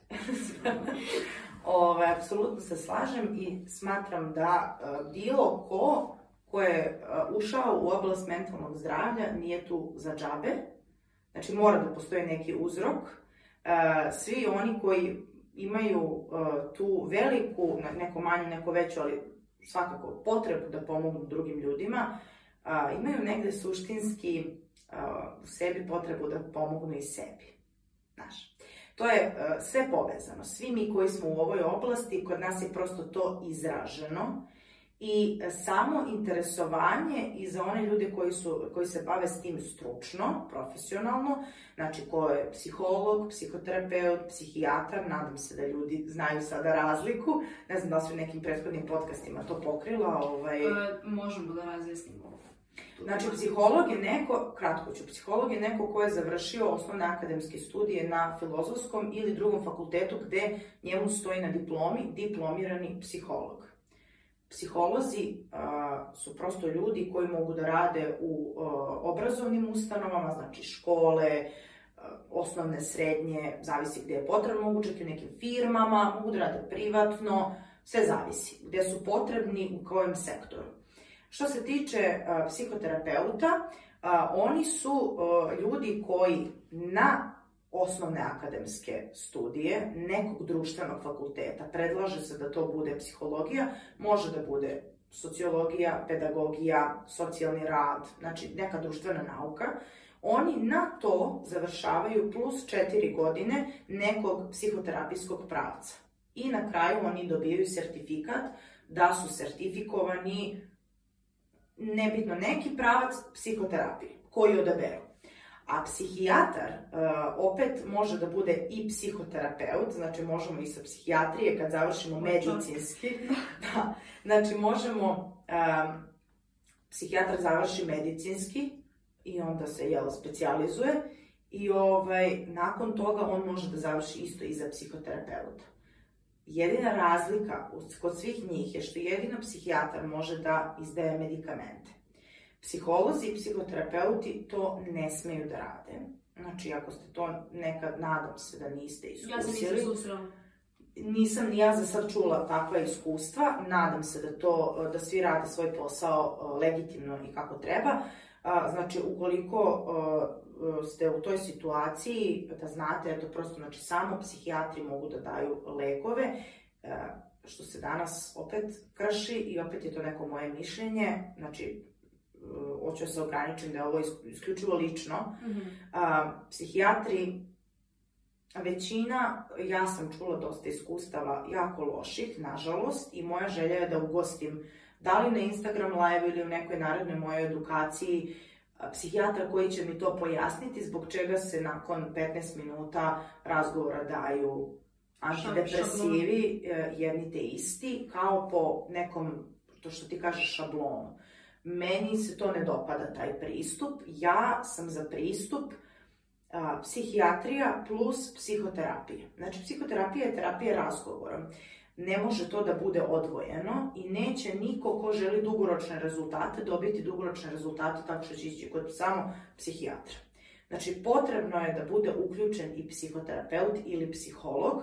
Ove, apsolutno se slažem i smatram da uh, bilo ko ko je uh, ušao u oblast mentalnog zdravlja nije tu za džabe. Znači, mora da postoji neki uzrok. Uh, svi oni koji imaju uh, tu veliku, neko manju, neko veću, ali svakako potrebu da pomognu drugim ljudima, uh, imaju negde suštinski uh, u sebi potrebu da pomognu i sebi. Znaš, to je uh, sve povezano. Svi mi koji smo u ovoj oblasti, kod nas je prosto to izraženo i samo interesovanje i za one ljude koji, su, koji se bave s tim stručno, profesionalno, znači ko je psiholog, psihoterapeut, psihijatar, nadam se da ljudi znaju sada razliku, ne znam da su u nekim prethodnim podcastima to pokrila. Ovaj... E, možemo da razjasnimo. Znači, psiholog je neko, kratko ću, psiholog je neko ko je završio osnovne akademske studije na filozofskom ili drugom fakultetu gde njemu stoji na diplomi diplomirani psiholog. Psiholozi a, su prosto ljudi koji mogu da rade u a, obrazovnim ustanovama, znači škole, a, osnovne, srednje, zavisi gde je potrebno, mogu čak i u nekim firmama, mogu da rade privatno, sve zavisi, gde su potrebni u kojem sektoru. Što se tiče a, psihoterapeuta, a, oni su a, ljudi koji na osnovne akademske studije nekog društvenog fakulteta, predlaže se da to bude psihologija, može da bude sociologija, pedagogija, socijalni rad, znači neka društvena nauka, oni na to završavaju plus četiri godine nekog psihoterapijskog pravca. I na kraju oni dobijaju sertifikat da su sertifikovani, nebitno, neki pravac psihoterapije koji odaberu. A psihijatar uh, opet može da bude i psihoterapeut, znači možemo i sa psihijatrije kad završimo medicinski. Da, znači možemo, um, psihijatar završi medicinski i onda se jel, specijalizuje i ovaj, nakon toga on može da završi isto i za psihoterapeuta. Jedina razlika kod svih njih je što jedino psihijatar može da izdaje medikamente. Psiholozi i psihoterapeuti to ne smeju da rade. Znači, ako ste to nekad, nadam se da niste iskusili. Ja sam nisam susrela. Nisam ni ja za sad čula takva iskustva. Nadam se da, to, da svi rade svoj posao legitimno i kako treba. Znači, ukoliko ste u toj situaciji, da znate, eto prosto, znači, samo psihijatri mogu da daju lekove, što se danas opet krši i opet je to neko moje mišljenje. Znači, hoću da se ograničim da je ovo isključivo lično. Mm-hmm. A, psihijatri, većina, ja sam čula dosta iskustava jako loših, nažalost, i moja želja je da ugostim, da li na Instagram live ili u nekoj narednoj mojoj edukaciji, psihijatra koji će mi to pojasniti zbog čega se nakon petnaest minuta razgovora daju antidepresivi, jedni te isti, kao po nekom, to što ti kažeš, šablonu. Meni se to ne dopada, taj pristup. Ja sam za pristup a, psihijatrija plus psihoterapija. Znači, psihoterapija je terapija razgovorom. Ne može to da bude odvojeno i neće niko ko želi dugoročne rezultate dobiti dugoročne rezultate tako što će ići kod samo psihijatra. Znači, potrebno je da bude uključen i psihoterapeut ili psiholog,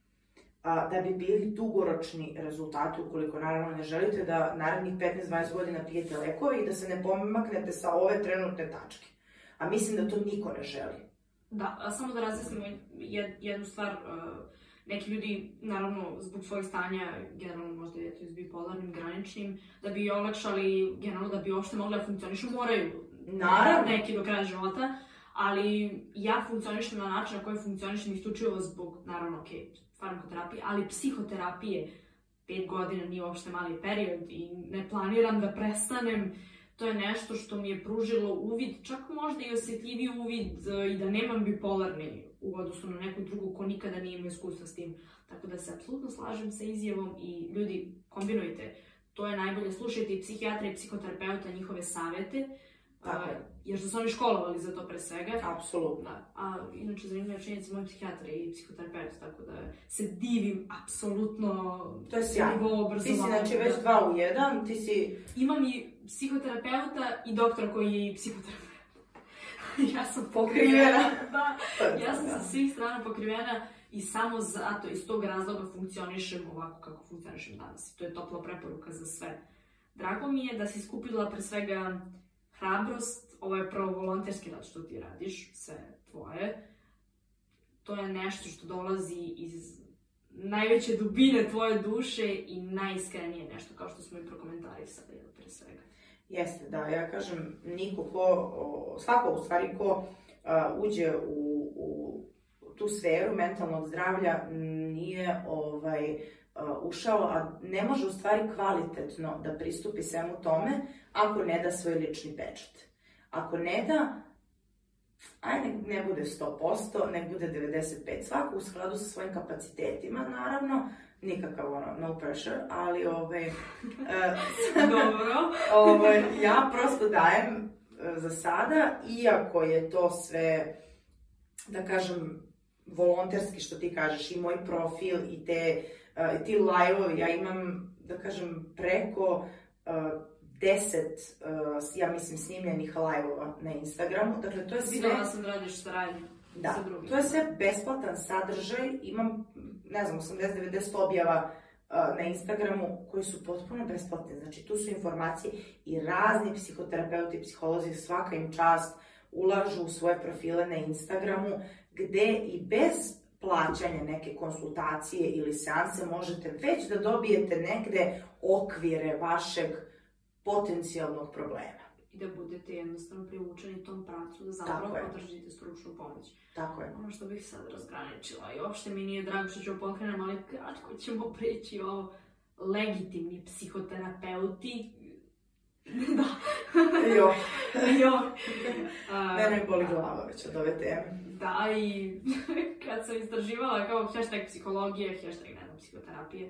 a, da bi bili dugoročni rezultati, ukoliko naravno ne želite da narednih petnaest do dvadeset godina pijete lekove i da se ne pomaknete sa ove trenutne tačke. A mislim da to niko ne želi. Da, a samo da razjasnimo jednu stvar. Neki ljudi, naravno, zbog svojih stanja, generalno možda je to bipolarnim, graničnim, da bi olakšali, generalno da bi uopšte mogli da funkcionišu, moraju naravno neki do kraja života, ali ja funkcionišem na način na koji funkcionišem isključivo zbog, naravno, ok, farmakoterapije, ali psihoterapije. Pet godina nije uopšte mali period i ne planiram da prestanem. To je nešto što mi je pružilo uvid, čak možda i osjetljiviji uvid i da nemam bipolarni u odnosu na neku drugu ko nikada nije imao iskustva s tim. Tako da se apsolutno slažem sa izjavom i ljudi, kombinujte. To je najbolje, slušajte i psihijatra i psihoterapeuta, njihove savete. A, jer su se oni školovali za to pre svega. Apsolutno. A inače, zanimljiva činjenica, moj psihijatra i psihoterapeut, tako da se divim apsolutno. To je sjajno. Ti si znači već dva u jedan, ti si... Imam i psihoterapeuta i doktora koji je i psihoterapeut. Ja sam pokrivena. Da, ja sam sa svih strana pokrivena i samo zato, iz tog razloga funkcionišem ovako kako funkcionišem danas. To je topla preporuka za sve. Drago mi je da si skupila pre svega hrabrost, ovo je prvo volonterski rad što ti radiš, sve tvoje. To je nešto što dolazi iz najveće dubine tvoje duše i najiskrenije nešto, kao što smo i prokomentarisali pre svega. Jeste, da, ja kažem, niko ko, svako u stvari ko uh, uđe u, u tu sferu mentalnog zdravlja nije ovaj, ušao, a ne može u stvari kvalitetno da pristupi svemu tome ako ne da svoj lični pečat. Ako ne da, aj ne, ne bude sto posto, nek bude devedeset pet posto, svako u skladu sa svojim kapacitetima, naravno, nikakav ono, no pressure, ali ovaj... Dobro. ovaj, ja prosto dajem za sada, iako je to sve, da kažem, volonterski, što ti kažeš, i moj profil, i te, uh, ti live-ovi, ja imam, da kažem, preko uh, deset, uh, ja mislim, snimljenih live-ova na Instagramu, dakle, to je sve... Videla sam da radiš saradnju da, sa drugim. To je sve besplatan sadržaj, imam, ne znam, osamdeset do devedeset objava uh, na Instagramu koji su potpuno besplatne, znači tu su informacije i razni psihoterapeuti, psiholozi, svaka im čast, ulažu u svoje profile na Instagramu, gde i bez plaćanja neke konsultacije ili seanse možete već da dobijete negde okvire vašeg potencijalnog problema. I da budete jednostavno privučeni tom pravcu, da zapravo podržite stručnu pomoć. Tako je. Ono što bih sad razgraničila i uopšte mi nije drago što ću pokrenem, ali kratko ćemo preći o legitimni psihoterapeuti. Da. Jo. Jo. Mene boli glava već od ove teme. Da, i kad sam istraživala kao hashtag psihologije, hashtag ne znam, psihoterapije,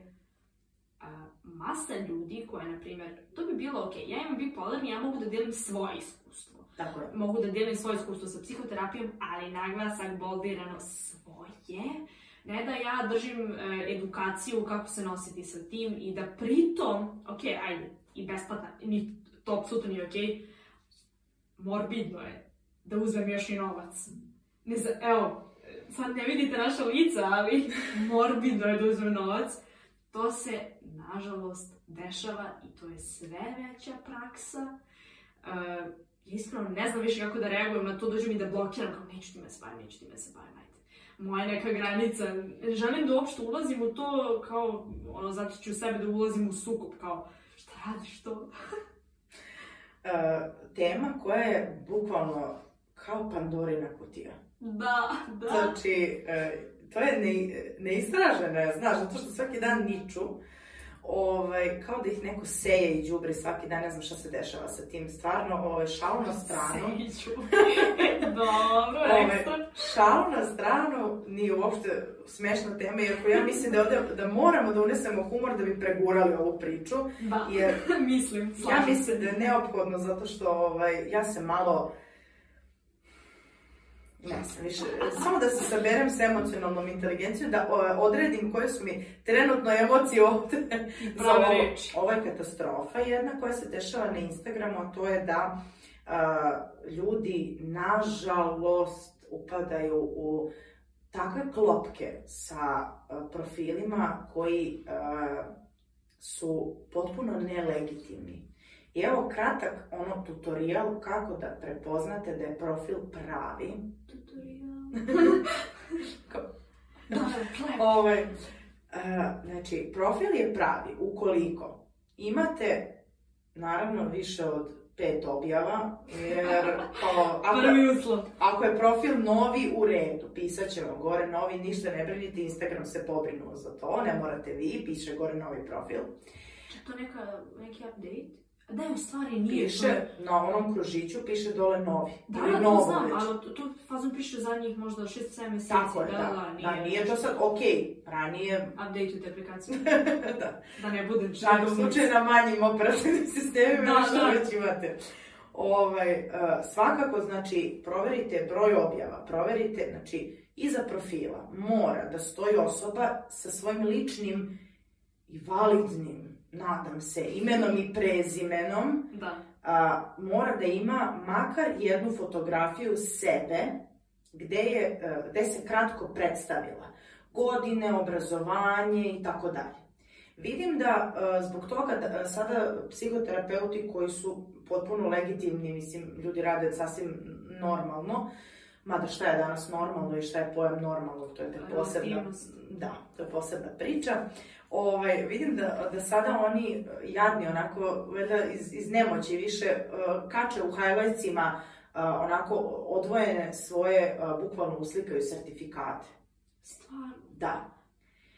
a, masa ljudi koja, na primjer, to bi bilo ok, ja imam bipolarni, ja mogu da delim svoje iskustvo. Tako je. Mogu da delim svoje iskustvo sa psihoterapijom, ali naglasak boldirano svoje. Ne da ja držim e, edukaciju kako se nositi sa tim i da pritom, ok, ajde, i besplatno, ni to apsolutno nije ok, morbidno je da uzmem još i novac. Ne znam, evo, sad ne vidite naša lica, ali morbidno je da uzmem novac. To se, nažalost, dešava i to je sve veća praksa. Uh, iskreno, ne znam više kako da reagujem na to, dođe mi da blokiram, kao neću ti me se bavim, neću ti me se bavim, ajde. Moja neka granica, želim da uopšte ulazim u to, kao, ono, zato ću sebe da ulazim u sukob, kao, šta radiš to? uh, tema koja je bukvalno kao Pandorina kutija. Da, da. Znači, uh, to je ne, neistraženo, znaš, zato što svaki dan niču, ovaj, kao da ih neko seje i đubri svaki dan, ne znam šta se dešava sa tim, stvarno, ovaj, šalu na stranu. Seje i đubri, dobro, ekstra. Šalu na stranu nije uopšte smešna tema, iako ja mislim da ovde, da moramo da unesemo humor da bi pregurali ovu priču. Da, jer mislim, ja mislim da je neophodno, zato što ovaj, ja se malo... Ne znam više, samo da se saberem s emocionalnom inteligencijom, da odredim koje su mi trenutno emocije ovde. Prave reči. Ovo je katastrofa jedna koja se dešava na Instagramu, a to je da a, ljudi, nažalost, upadaju u takve klopke sa a, profilima koji a, su potpuno nelegitimni. I evo kratak ono tutorial kako da prepoznate da je profil pravi. Tutorial. Da, klep. Ovaj, uh, znači, profil je pravi ukoliko imate, naravno, više od pet objava, jer kao, ako, Prvi uslov. Ako je profil novi, u redu, pisat će vam gore novi, ništa ne brinite, Instagram se pobrinuo za to, ne morate vi, piše gore novi profil. Če to neka, neki update? Da, u stvari nije. Piše, to... na onom kružiću piše dole novi. Da, da, to znam, ali to, to fazom piše zadnjih možda šest sedam mjeseci. Tako je, da, da, da, nije, da, nije to sad, ok, ranije... Update-ujte aplikaciju. Da. Da ne budem Da, u slučaju na manjim operativnim sistemima, da, što da. već imate. Ovaj, uh, svakako, znači, proverite broj objava, proverite, znači, iza profila mora da stoji osoba sa svojim ličnim i validnim, nadam se, imenom i prezimenom, da. A, mora da ima makar jednu fotografiju sebe gde, je, gde se kratko predstavila. Godine, obrazovanje i tako dalje. Vidim da zbog toga da, sada psihoterapeuti koji su potpuno legitimni, mislim, ljudi rade sasvim normalno, mada šta je danas normalno i šta je pojam normalno, to je posebna, da, to je posebna priča. Ovaj, vidim da, da sada oni jadni onako, veda iz, iz nemoći više uh, kače u highlightsima uh, onako odvojene svoje, uh, bukvalno uslikaju sertifikate. Stvarno? Da.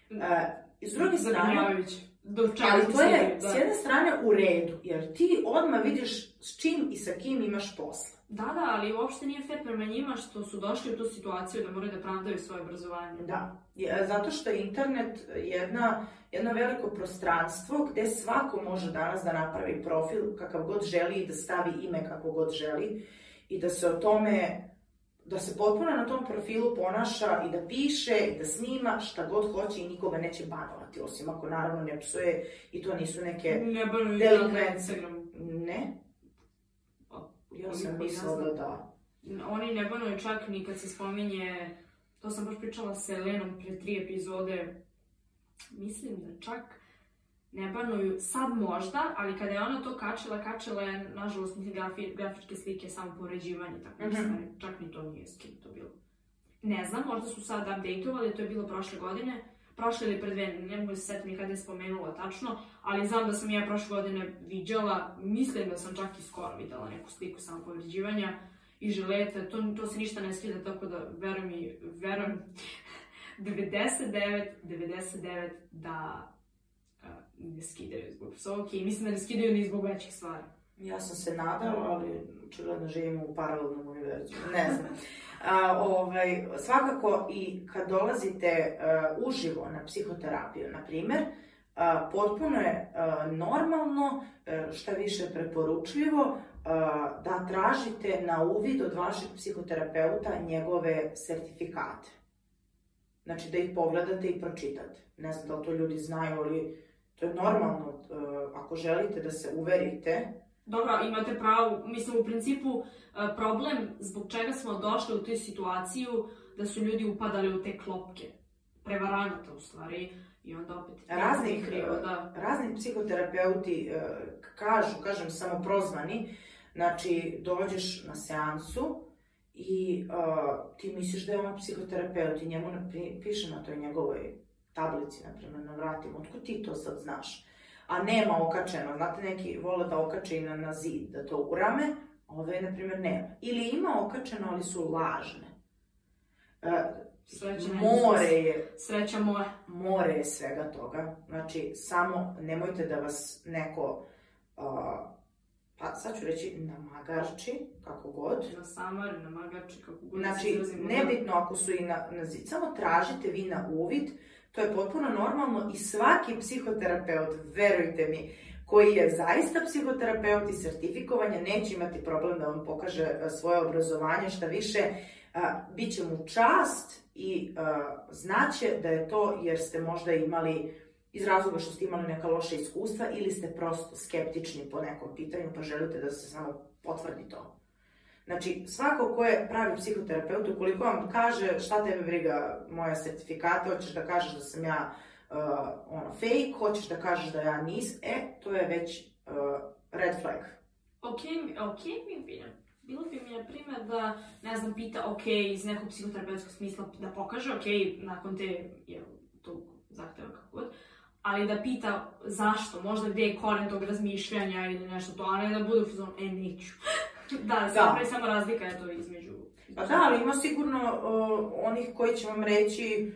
Uh, s druge strane, Dovčak, ali to je da. s jedne strane u redu, jer ti odmah vidiš s čim i sa kim imaš posla. Da, da, ali uopšte nije fair prema njima što su došli u tu situaciju da moraju da pravdaju svoje obrazovanje. Da, zato što je internet jedna, jedno veliko prostranstvo gde svako može danas da napravi profil kakav god želi i da stavi ime kako god želi i da se o tome, da se potpuno na tom profilu ponaša i da piše i da snima šta god hoće i nikoga neće banovati, osim ako naravno ne psuje i to nisu neke ne delikvencije. Ne? Ja sam mislila da da. Oni ne banuju čak ni kad se spominje, to sam baš pričala sa Elenom pre tri epizode, mislim da čak ne banuju, sad možda, ali kada je ona to kačila, kačila je, nažalost, mislim, grafi, grafičke slike, samo poređivanje, tako mm-hmm. stvari, čak ni to nije skinuto bilo. Ne znam, možda su sad update-ovali, to je bilo prošle godine, prošle ili pre dve, ne mogu se setiti ni kada je spomenula tačno, ali znam da sam ja prošle godine viđala, mislim da sam čak i skoro videla neku sliku samo povređivanja i želete, to, to se ništa ne skida, tako da verujem i verujem devedeset devet devedeset devet da uh, ne skidaju zbog psovke i mislim da ne skidaju ni zbog većih stvari. Ja sam se nadala, ali očigledno živimo u paralelnom univerzumu, ne znam. A, ovaj, svakako i kad dolazite uh, uživo na psihoterapiju, na primjer, uh, potpuno je uh, normalno, uh, šta više preporučljivo, uh, da tražite na uvid od vašeg psihoterapeuta njegove sertifikate. Znači da ih pogledate i pročitate. Ne znam da li to ljudi znaju, ali to je normalno. Uh, ako želite da se uverite. Dobro, imate pravo. Mislim, u principu, problem zbog čega smo došli u tu situaciju da su ljudi upadali u te klopke. Prevaranata, u stvari. I onda opet... Raznih, krivo, da. Razni psihoterapeuti uh, kažu, kažem, samoprozvani, znači dođeš na seansu i uh, ti misliš da je on psihoterapeut i njemu piše na toj njegovoj tablici, na primjer, na vratima. Otko ti to sad znaš? A nema okačeno, znate, neki vole da okače i na, na zid, da to urame, ove, na primjer, nema. Ili ima okačeno, ali su lažne. E, Sreća more je... Sreća more. More je svega toga. Znači, samo nemojte da vas neko, uh, pa sad ću reći, namagarči, kako god. Na samar, namagarči, kako god. Znači, nebitno ako su i na, na zid, samo tražite vi na uvid. To je potpuno normalno i svaki psihoterapeut, verujte mi, koji je zaista psihoterapeut i sertifikovanje, neće imati problem da vam pokaže svoje obrazovanje, šta više, bit će mu čast i znaće da je to jer ste možda imali, iz razloga što ste imali neka loša iskustva ili ste prosto skeptični po nekom pitanju pa želite da se samo potvrdi to. Znači, svako ko je pravi psihoterapeut, ukoliko vam kaže šta tebe briga moja sertifikata, hoćeš da kažeš da sam ja uh, ono, fake, hoćeš da kažeš da ja nis, e, to je već uh, red flag. Ok, ok mi bi, bilo bi mi je primjer da, ne znam, pita ok iz nekog psihoterapeutskog smisla da pokaže ok nakon te, jel, tog zahteva kako god, ali da pita zašto, možda gdje je koren tog razmišljanja ili nešto to, ali da bude u fazonu, e, neću. Da, da. Samo razlika je to između... Pa da, ali ima sigurno uh, onih koji će vam reći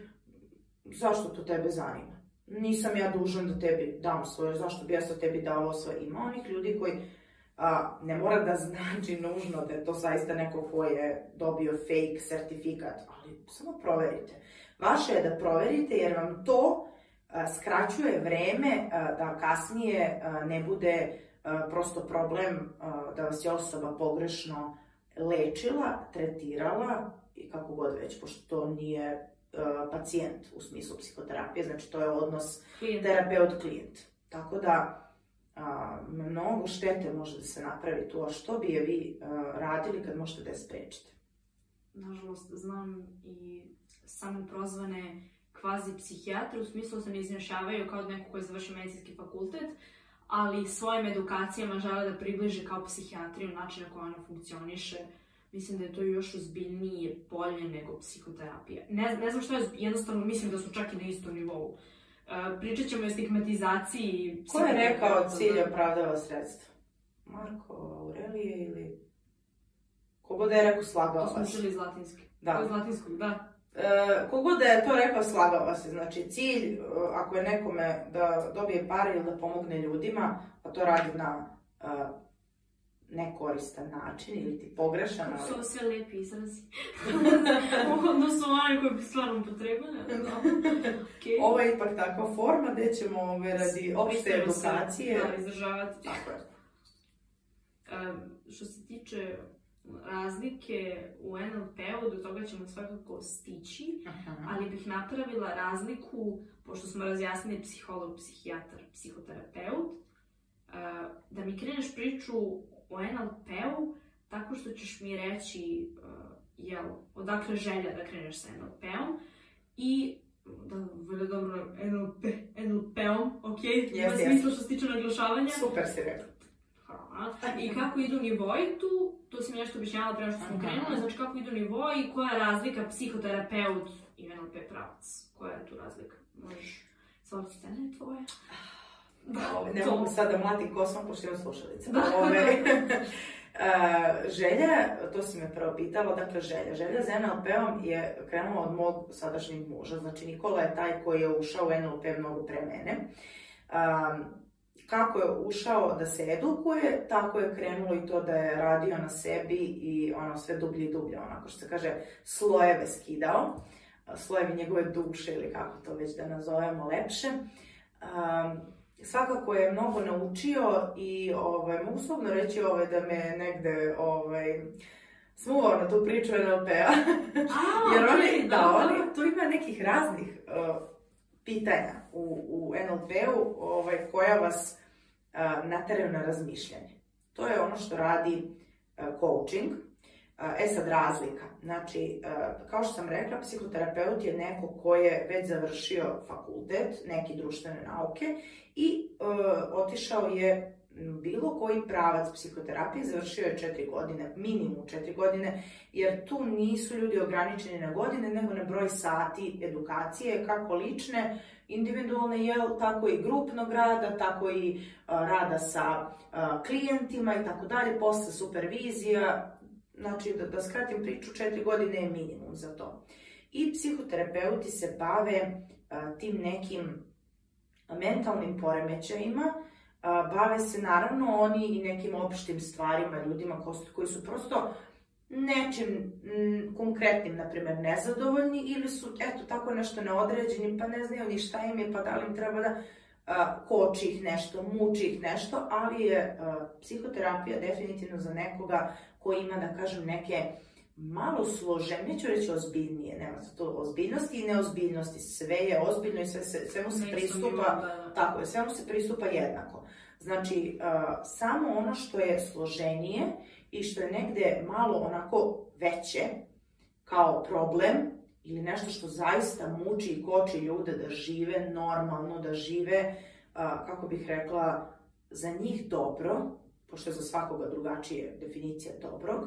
zašto to tebe zanima. Nisam ja dužan da tebi dam svoje, zašto bi ja sad tebi dao svoje. Ima onih ljudi koji uh, ne mora da znači nužno da je to zaista neko ko je dobio fake sertifikat, ali samo proverite. Vaše je da proverite jer vam to uh, skraćuje vreme uh, da kasnije uh, ne bude Uh, prosto problem uh, da vas je osoba pogrešno lečila, tretirala i kako god već, pošto to nije uh, pacijent u smislu psihoterapije, znači to je odnos terapeut-klijent. Tako da uh, mnogo štete može da se napravi tu, a što bi je vi uh, radili kad možete da je sprečite? Nažalost, znam i samoprozvane kvazi psihijatre, u smislu se ne izjašnjavaju kao neko koji je završio medicinski fakultet, ali svojim edukacijama žele da približe kao psihijatriju način na koji ona funkcioniše. Mislim da je to još ozbiljnije polje nego psihoterapija. Ne, ne znam što je, jednostavno mislim da su čak i na istom nivou. Uh, pričat ćemo o stigmatizaciji. Ko je rekao cilj opravdava sredstvo? Marko Aurelije ili... Kogo da je rekao slagao baš? To smo učili iz latinski. Da. Iz latinskog, da. Uh, kogod da je to rekao, slagao se. Znači, cilj, uh, ako je nekome da dobije pare ili da pomogne ljudima, pa to radi na uh, nekoristan način ili ti pogrešan. Ali... Su ovo sve lijepi izrazi. Odnosno onaj koji bi stvarno potrebali. Okay. Ovo je ipak takva forma gdje ćemo ove, radi opšte edukacije. Da, izdržavati. Tako je. Um, što se tiče razlike u en el pe-u, do toga ćemo svakako stići, Aha. ali bih napravila razliku, pošto smo razjasnili psiholog, psihijatar, psihoterapeut, da mi kreneš priču o en el pe-u tako što ćeš mi reći jel, odakle želja da kreneš sa en el pe-om i da vrlo dobro en el pe, en el pe-om, ok? Ima smisla što se tiče naglašavanja. Super si rekla. I kako idu nivoji tu, to si mi nešto objašnjavala prema što smo krenuli, znači kako idu nivoji i koja je razlika psihoterapeut i en el pe pravac. Koja je tu razlika? Možeš, sva scena je tvoja. Da, ove, ne mogu sad da mlatim kosom, pošto imam slušalice. Da. Ove, uh, želja, to si me prvo pitala, dakle želja. Želja za en el pe-om je krenula od mog sadašnjeg muža, znači Nikola je taj koji je ušao u en el pe mnogo pre mene. Um, Kako je ušao da se edukuje, tako je krenulo i to da je radio na sebi i ono sve dublje i dublje, onako što se kaže, slojeve skidao, slojevi njegove duše ili kako to već da nazovemo lepše. Um, svakako je mnogo naučio i ovaj, mogu slobodno reći ovaj, da me negde ovaj, smuvao na tu priču en el pe-a. Jer oni, da, oni, tu ima nekih raznih uh, pitanja u, u en el pe-u ovaj, koja vas uh, nateraju na razmišljanje. To je ono što radi uh, coaching. Uh, e sad razlika. Znači, uh, kao što sam rekla, psihoterapeut je neko ko je već završio fakultet, neki društvene nauke i uh, otišao je bilo koji pravac psihoterapije, završio je četiri godine, minimum četiri godine, jer tu nisu ljudi ograničeni na godine, nego na broj sati edukacije, kako lične, individualne, jel, tako i grupnog rada, tako i uh, rada sa uh, klijentima i tako dalje, posle supervizija, znači da, da skratim priču, četiri godine je minimum za to. I psihoterapeuti se bave uh, tim nekim mentalnim poremećajima, bave se naravno oni i nekim opštim stvarima, ljudima koji su prosto nečim m, konkretnim, na primjer, nezadovoljni ili su, eto, tako nešto neodređeni, pa ne znaju ni šta im je, pa da li im treba da a, koči ih nešto, muči ih nešto, ali je a, psihoterapija definitivno za nekoga koji ima, da kažem, neke malo složene, neću reći ozbiljnije, nema se to ozbiljnosti i neozbiljnosti, sve je ozbiljno i sve, sve, sve mu se pristupa, tako je, sve mu se pristupa jednako. Znači, uh, samo ono što je složenije i što je negde malo onako veće, kao problem, ili nešto što zaista muči i koči ljude da žive normalno, da žive, uh, kako bih rekla, za njih dobro, pošto je za svakoga drugačije definicija dobrog,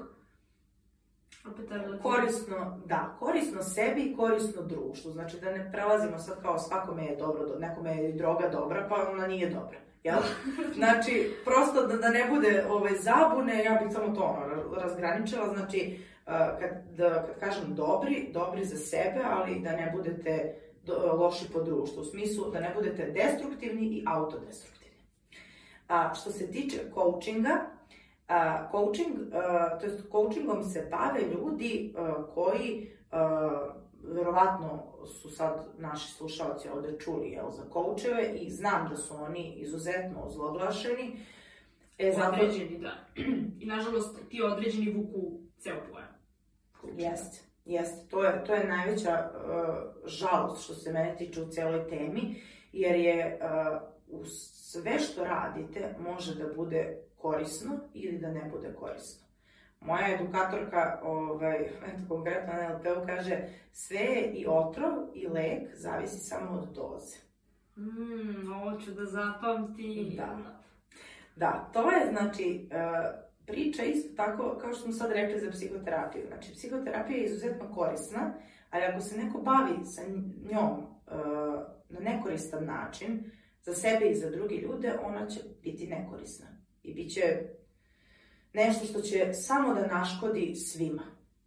korisno, da, korisno sebi i korisno društvu. Znači da ne prelazimo sad kao svakome je dobro, nekome je droga dobra, pa ona nije dobra. Jel? Znači, prosto da, da ne bude ove zabune, ja bih samo to ono, razgraničila. Znači, kad, da, kad kažem dobri, dobri za sebe, ali da ne budete do, loši po društvu. U smislu da ne budete destruktivni i autodestruktivni. A, što se tiče coachinga, Uh, coaching, uh, to jest coachingom se bave ljudi uh, koji uh, verovatno su sad naši slušalci ovde čuli, jel, za coacheve i znam da su oni izuzetno ozloglašeni. E, zato... Određeni, da. I nažalost ti određeni vuku ceo pojam. Jeste, jeste. To je, to je najveća uh, žalost što se mene tiče u celoj temi, jer je uh, u sve što radite može da bude korisno ili da ne bude korisno. Moja edukatorka, ovaj, eto, konkretno na en el pe-u kaže, sve je i otrov i lek, zavisi samo od doze. Mm, ovo ću da zapamtim. Da. Da, to je, znači, priča isto tako, kao što smo sad rekli za psihoterapiju. Znači, psihoterapija je izuzetno korisna, ali ako se neko bavi sa njom na nekoristan način, za sebe i za drugi ljude, ona će biti nekorisna. I bit će nešto što će samo da naškodi svima.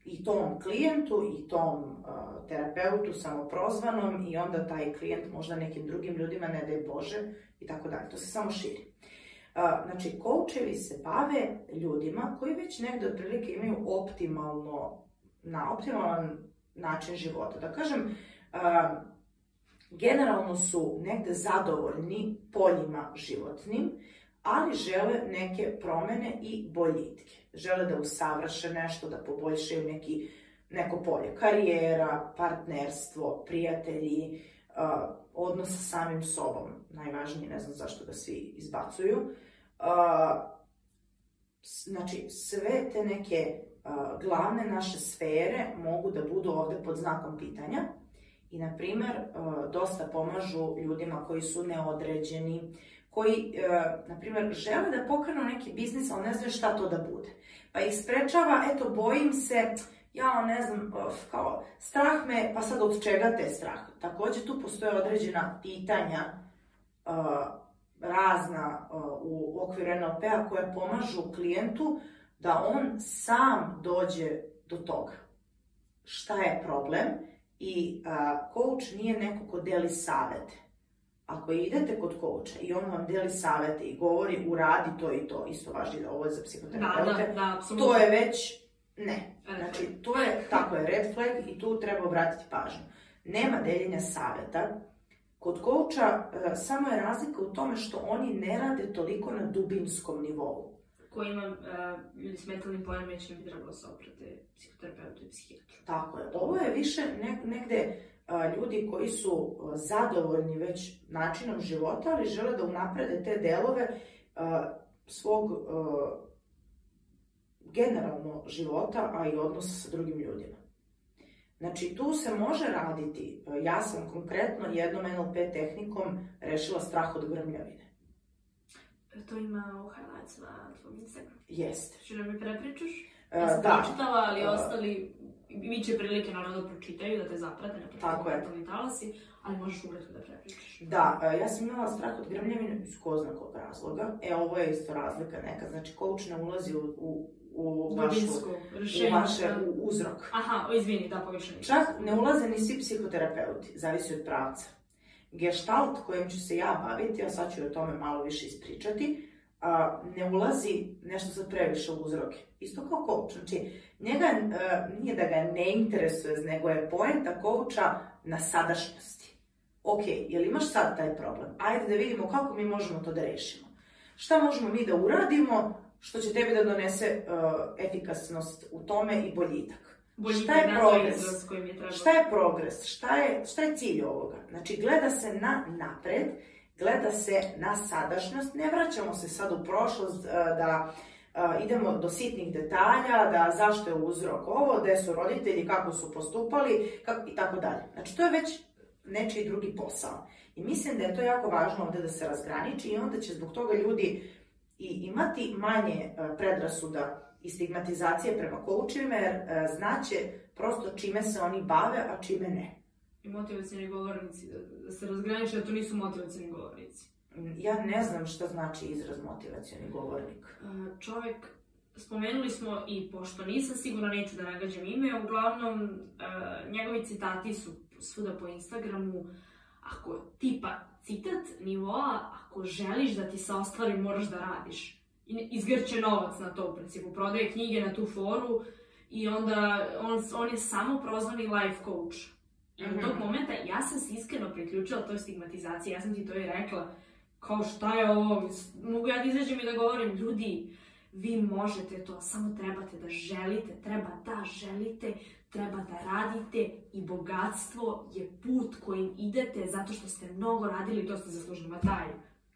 i tom klijentu i tom uh, terapeutu samoprozvanom i onda taj klijent možda nekim drugim ljudima, ne daj Bože, i tako dalje. To se samo širi. Uh, znači, koučevi se bave ljudima koji već negde otprilike imaju optimalno, na optimalan način života. Da kažem, uh, generalno su negde zadovoljni poljima životnim, ali žele neke promene i boljitke. Žele da usavrše nešto, da poboljšaju neki, neko polje. Karijera, partnerstvo, prijatelji, uh, odnos sa samim sobom. Najvažnije, ne znam zašto ga svi izbacuju. Uh, znači, sve te neke uh, glavne naše sfere mogu da budu ovde pod znakom pitanja. I, na primer, uh, dosta pomažu ljudima koji su neodređeni, koji, na primjer, žele da pokrenu neki biznis, ali ne znaju šta to da bude. Pa ih sprečava, eto, bojim se, ja ne znam, kao, strah me, pa sad od čega te strah? Također tu postoje određena pitanja, razna u okviru en el pe-a koje pomažu klijentu da on sam dođe do toga. Šta je problem? I coach nije neko ko deli savete. Ako idete kod kouča i on vam deli savete i govori uradi to i to, isto važi da ovo je za psihoterapeute, da, da, da, apsolutno. To je već ne. Znači, to je, tako je, red flag i tu treba obratiti pažnju. Nema deljenja saveta. Kod kouča uh, samo je razlika u tome što oni ne rade toliko na dubinskom nivou. Koji ima uh, ljudi s mentalnim poremećajem bi trebalo se oprate psihoterapeutu i psihijatru. Tako je. Ovo je više ne, negde uh, ljudi koji su uh, zadovoljni već načinom života, ali žele da unaprede te delove uh, svog uh, generalno života, a i odnosa sa drugim ljudima. Znači, tu se može raditi. Uh, ja sam konkretno jednom en el pe tehnikom rešila strah od grmljavine. To ima u highlights na tvojom Instagramu. Jeste. Što nam mi prepričaš? Uh, ja sam da. pročitala, ali Uh, ostali, mi će prilike naravno da pročitaju, da te zaprate, ne Tako je. pročitaju talasi, ali možeš ukratko da prepričaš. Da, uh, ja sam imala strah od grmljavine iz ko zna kog razloga. E, ovo je isto razlika neka. Znači, coach ne ulazi u, u, u, vašu, u vaše u uzrok. Aha, o, izvini, da, pogrešno. Čak ne ulaze ni svi psihoterapeuti, zavisi od pravca. Gestalt kojim ću se ja baviti, a sad ću o tome malo više ispričati, a, ne ulazi nešto sad previše u uzroke. Isto kao coach. Znači, njega a, nije da ga ne interesuje, nego je poenta coacha na sadašnjosti. Ok, jel imaš sad taj problem? Ajde da vidimo kako mi možemo to da rešimo. Šta možemo mi da uradimo što će tebi da donese uh, efikasnost u tome i boljitak? Boljitak, šta je progres? Je šta je progres? Šta je, šta je cilj ovoga? Znači, gleda se na napred, gleda se na sadašnjost, ne vraćamo se sad u prošlost uh, da uh, idemo do sitnih detalja, da zašto je uzrok ovo, gde su roditelji, kako su postupali, kako, i tako dalje. Znači, to je već nečiji drugi posao. I mislim da je to jako važno ovde da se razgraniči i onda će zbog toga ljudi i imati manje predrasuda i stigmatizacije prema koučevima, jer znaće prosto čime se oni bave, a čime ne. I motivacioni govornici, da se razgraniče da to nisu motivacioni govornici. Ja ne znam šta znači izraz motivacioni govornik. Čovek, spomenuli smo i pošto nisam sigurna, neću da nagađam ime, uglavnom njegovi citati su svuda po Instagramu. Ako tipa citat nivoa, ako želiš da ti se ostvari, moraš da radiš. I izgrće novac na to, u principu, prodaje knjige na tu foru i onda on, on je samo prozvani life coach. I mm-hmm. od tog momenta ja sam se iskreno priključila toj stigmatizaciji, ja sam ti to i rekla, kao šta je ovo, mogu ja da izađem i da govorim, ljudi, vi možete to, samo trebate da želite, treba da želite, treba da radite i bogatstvo je put kojim idete zato što ste mnogo radili i to ste zaslužili, ma daj.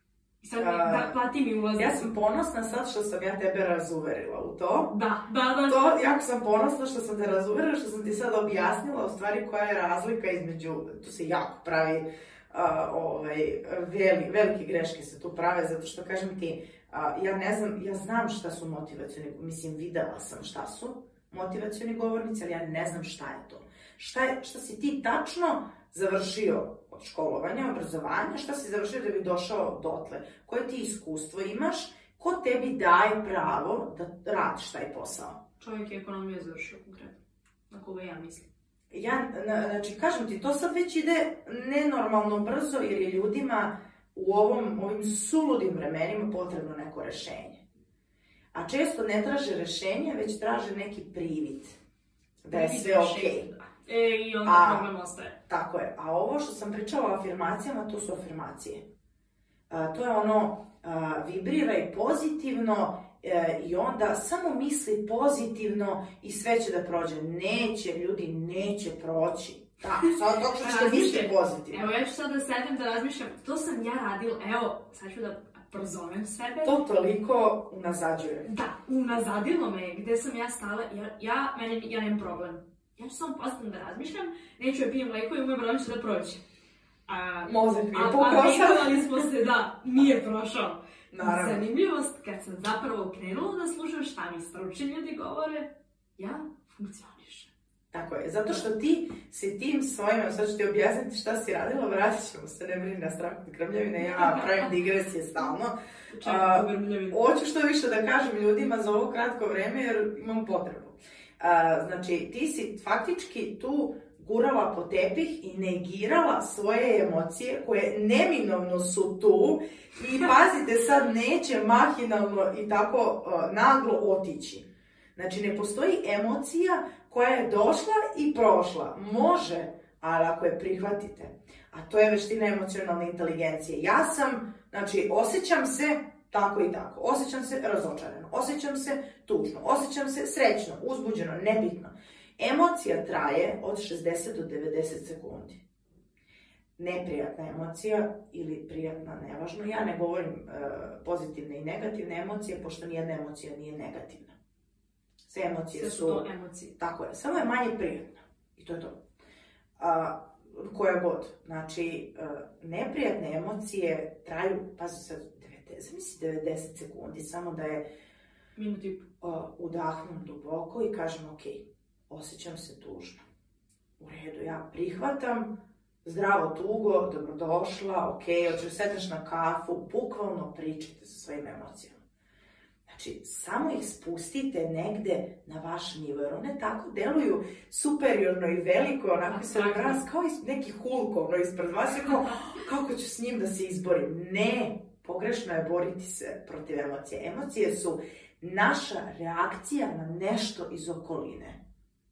I sad mi, da, plati mi ulaznicu. Ja sam ponosna sad što sam ja tebe razuverila u to. Da, da, da. To, jako sam ponosna što sam te razuverila, što sam ti sad objasnila u stvari koja je razlika između, tu se jako pravi, uh, ovaj, veli, velike greške se tu prave, zato što kažem ti, uh, ja ne znam, ja znam šta su motivacioni, mislim videla sam šta su motivacioni govornici, ali ja ne znam šta je to. Šta, je, šta si ti tačno završio od školovanja, obrazovanja, šta si završio da bi došao dotle, koje ti iskustvo imaš, ko tebi daje pravo da radiš taj posao. Čovjek je ekonomiju završio konkretno. na koga ja mislim. Ja, znači, kažem ti, to sad već ide nenormalno brzo jer je ljudima u ovom, ovim suludim vremenima potrebno neko rešenje. A često ne traže rešenje, već traže neki privid. Da je sve okej. Okay. E, i onda a, problem ostaje. Tako je. A ovo što sam pričala o afirmacijama, to su afirmacije. A, to je ono, a, vibriraj pozitivno e, i onda samo misli pozitivno i sve će da prođe. Neće, ljudi, neće proći. Da, sad dok što misli pozitivno. Evo, ja ću sad da sedem da razmišljam, to sam ja radila, evo, sad ću da prozovem sebe. To toliko unazađuje. Da, unazadilo me, gde sam ja stala, ja, ja, mene, ja nemam problem. Ja ću samo pozitivno da razmišljam, neću ja pijem mleko i u moj broj će da prođe. A, Mozak mi je pukao. A vidjeli smo se da nije prošao. Naravno. Zanimljivost, kad sam zapravo krenula da slušam šta mi stručni ljudi govore, ja funkcionišem. Tako je, zato što ti si tim svojim, sad ću ti objasniti šta si radila, vratit ćemo se, ne brini na strah od grmljavine, ja pravim digresije stalno. Čekaj, po grmljavine. Hoću što više da kažem ljudima za ovo kratko vreme jer imam potrebu. A, znači, ti si faktički tu gurala po tepih i negirala svoje emocije koje neminovno su tu i pazite sad neće mahinalno i tako uh, naglo otići. Znači, ne postoji emocija koja je došla i prošla. Može, ali ako je prihvatite. A to je veština emocionalne inteligencije. Ja sam, znači, osjećam se tako i tako. Osjećam se razočarano, osjećam se tužno, osjećam se srećno, uzbuđeno, nebitno. Emocija traje od šezdeset do devedeset sekundi. Neprijatna emocija ili prijatna, nevažno. Ja ne govorim uh, pozitivne i negativne emocije, pošto nijedna emocija nije negativna. Sve emocije Sve su... su to emocije. Tako je, samo je manje prijatna. I to je to. A, koja god. Znači, uh, neprijatne emocije traju, pazi sad, zamisli devedeset sekundi, samo da je minut i uh, udahnem duboko i kažem ok, osjećam se tužno. U redu, ja prihvatam, zdravo tugo, dobrodošla, ok, hoćeš sedneš na kafu, bukvalno pričajte sa svojim emocijama. Znači, samo ih spustite negde na vaš nivo, jer one tako deluju superiorno i veliko, onako se raz, kao neki hulkovno ispred vas, je kao, kako ću s njim da se izborim? Ne, pogrešno je boriti se protiv emocije. Emocije su naša reakcija na nešto iz okoline.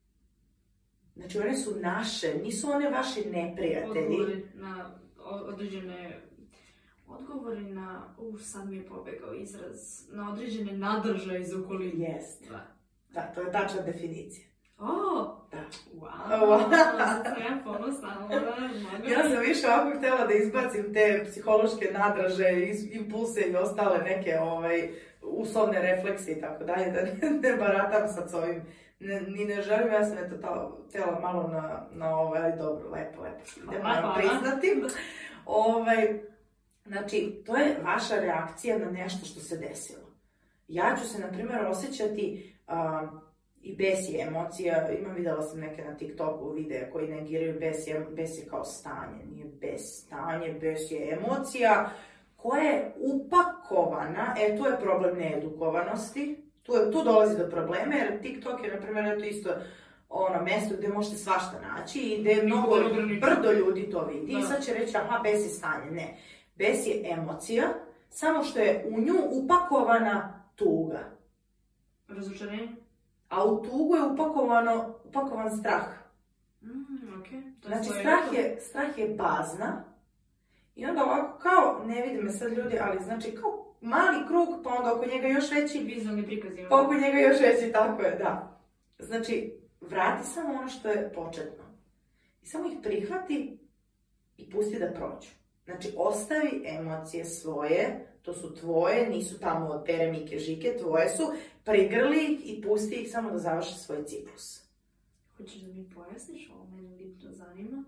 Znači, one su naše, nisu one vaši neprijatelji. Odgovori na određene... Odgovori na... Uf, sad mi je pobegao izraz. Na određene nadržaje iz okoline. Jest. Da. Da, to je tačna definicija. O! Da. Wow! Wow. Ja ponosna. Ja sam više ovako htjela da izbacim te psihološke nadraže, impulse i ostale neke ovaj, uslovne refleksije i tako dalje, da ne, ne baratam sad s ovim. Ne, ni ne želim, ja sam eto htjela malo na, na ovaj, dobro, lepo, lepo. Idem vam priznati. Ovaj, znači, to je vaša reakcija na nešto što se desilo. Ja ću se, na primjer, osjećati um, i bes je emocija, imam, videla sam neke na TikToku videe koji negiraju bes je, bes je kao stanje, nije bes stanje, bes je emocija koja je upakovana, e tu je problem needukovanosti, tu, je, tu dolazi do problema jer TikTok je, na primjer, to isto ono mesto gdje možete svašta naći i gdje mnogo brdo ljudi to vidi i sad će reći, aha, bes je stanje, ne, bes je emocija, samo što je u nju upakovana tuga. Razočarenje? A u tugu je upakovano, upakovan strah. Mm, okay. To znači, strah je, strah je bazna i onda ovako kao, ne vidi me sad ljudi, ali znači kao mali krug, pa onda oko njega još veći. Vizualni prikaz ima. Pa oko njega još veći, tako je, da. Znači, vrati samo ono što je početno. I samo ih prihvati i pusti da prođu. Znači, ostavi emocije svoje, to su tvoje, nisu tamo od pere, mike, žike, tvoje su, prigrli ih i pusti ih samo da završi svoj ciklus. Hoćeš da mi pojasniš, ovo mene bitno zanima.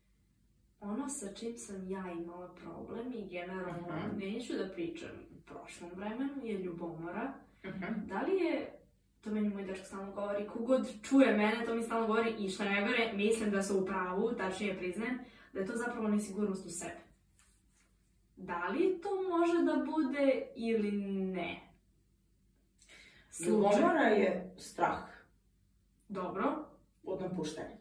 Ono sa čim sam ja imala problem i generalno uh-huh. neću da pričam u prošlom vremenu je ljubomora. Uh-huh. Da li je, to meni moj dečko stalno govori, kogod čuje mene, to mi stalno govori i što ne gore, mislim da su u pravu, tačnije priznajem, da je to zapravo nesigurnost u sebi. Da li to može da bude ili ne? Ljubomora je strah. Dobro. od napuštanja.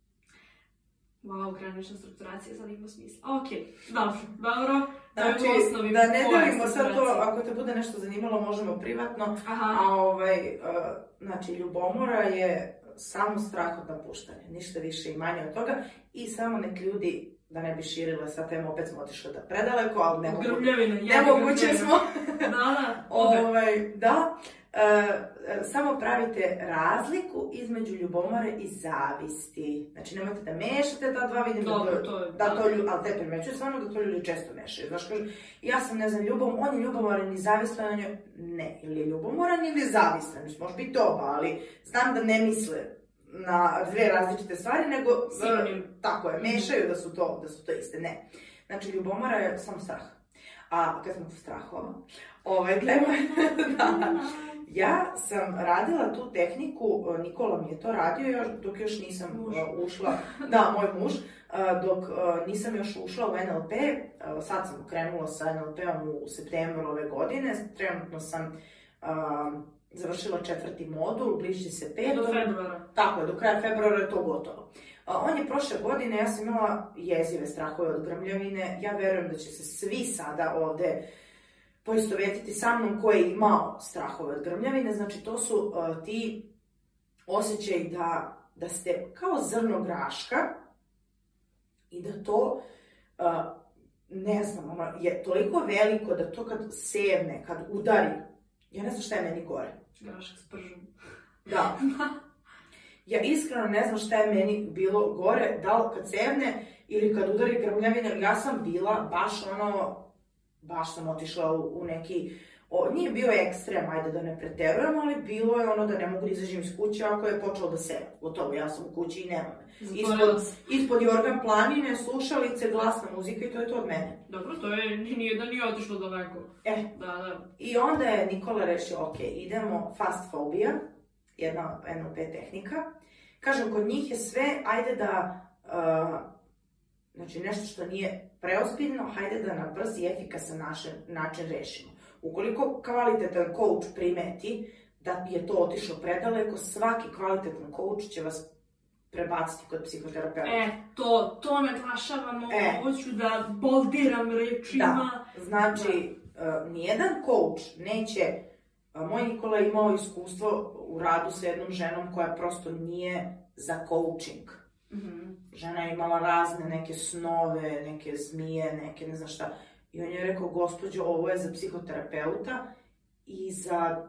Wow, granična strukturacija sad ima smisla. Ok, dobro, dobro. Znači, da ne delimo sad to, ako te bude nešto zanimalo, možemo privatno. Aha. A ovaj, uh, znači, ljubomora je samo strah od napuštanja, ništa više i manje od toga. I samo nek ljudi, da ne bi širile sa temu, opet smo otišli da predaleko, ali ne mogu, nemoguće smo. Da, da, ovaj, da. Uh, samo pravite razliku između ljubomore i zavisti. Znači, nemojte da mešate ta dva, vidim Dobro, da to, to je, da to ljudi, ali te primećuju stvarno da to ljudi često mešaju. Znaš, kažu, ja sam, ne znam, ljubom, on je ljubomoran i zavistan na njoj. Ne, ili je ljubomoran ili je zavistan. Mislim, može biti oba, ali znam da ne misle na dve različite stvari, nego, uh, tako je, mešaju da su to, da su to iste. Ne. Znači, ljubomora je samo strah. A kad smo tu strahova, ovaj, gledamo, da, ja sam radila tu tehniku, Nikola mi je to radio još, dok još nisam muž. ušla, da, moj muž, dok nisam još ušla u N L P, sad sam krenula sa N L P-om u septembru ove godine, trenutno sam uh, završila četvrti modul, bliži se pet. Do februara. Tako je, do kraja februara je to gotovo. On je prošle godine, ja sam imala jezive strahove od grmljavine, ja verujem da će se svi sada ovde poistovetiti sa mnom ko je imao strahove od grmljavine, znači to su uh, ti osjećaji da, da ste kao zrno graška i da to, uh, ne znam, ono, je toliko veliko da to kad sevne, kad udari, ja ne znam šta je meni gore. Grašak s pržom. Da. Ja iskreno ne znam šta je meni bilo gore, da li kad sevne ili kad udari grmljavina, ja sam bila baš ono, baš sam otišla u, u neki, o, nije bio ekstrem, ajde da ne preterujem, ali bilo je ono da ne mogu da izađem iz kuće ako je počelo da seve. Gotovo, ja sam u kući i nema me. Ispod, ispod Jorgan planine, slušalice, glasna muzika i to je to od mene. Dobro, to je, nije da nije otišlo daleko. E, da, da. I onda je Nikola rešio, ok, idemo fast fobija, jedna N L P tehnika. Kažem, kod njih je sve, ajde da, uh, znači nešto što nije preozbiljno, hajde da na brz i efikasan način, način rešimo. Ukoliko kvalitetan coach primeti da je to otišlo predaleko, svaki kvalitetan coach će vas prebaciti kod psihoterapeuta. E, to, to naglašavamo, e. hoću da boldiram rečima. Da, znači, da. Uh, nijedan coach neće, uh, moj Nikola je imao iskustvo u radu sa jednom ženom koja prosto nije za coaching. Mm-hmm. Žena je imala razne neke snove, neke zmije, neke ne znam šta. I on je rekao, gospođo, ovo je za psihoterapeuta i za...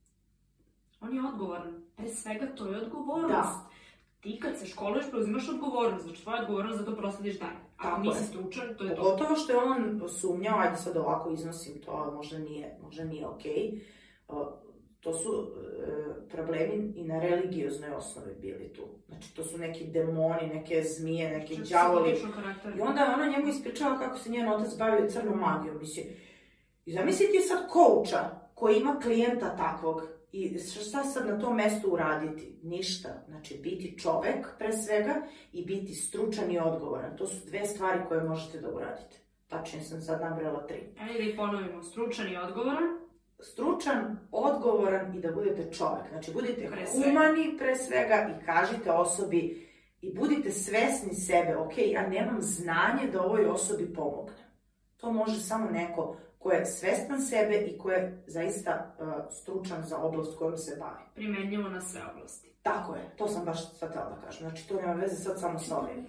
On je odgovoran. Pre svega to je odgovornost. Da. Ti kad se školuješ, preuzimaš odgovornost. Znači, tvoja odgovornost da to proslediš dalje. Ako nisi stručan, to je to. Pogotovo što je on sumnjao, ajde sad ovako iznosim to, možda nije, možda nije okej. Okay. To su e, problemi i na religioznoj osnovi bili tu. Znači, to su neki demoni, neke zmije, neki đavoli. I onda je ona njemu ispričala kako se njen otac bavio crnom magijom. Mislim, i zamisli ti sad kouča koji ima klijenta takvog i šta sad na tom mestu uraditi? Ništa. Znači, biti čovek pre svega i biti stručan i odgovoran. To su dve stvari koje možete da uradite. Tačnije sam sad nabrala tri. Ajde da ih ponovimo. Stručan i odgovoran. Stručan, odgovoran i da budete čovek. Znači, budite pre humani pre svega i kažite osobi i budite svesni sebe, ok, ja nemam znanje da ovoj osobi pomognem. To može samo neko ko je svestan sebe i ko je zaista uh, stručan za oblast kojom se bavi. Primenjivo na sve oblasti. Tako je, to sam baš sad htjela da kažem. Znači, to nema veze sad samo sa ovim.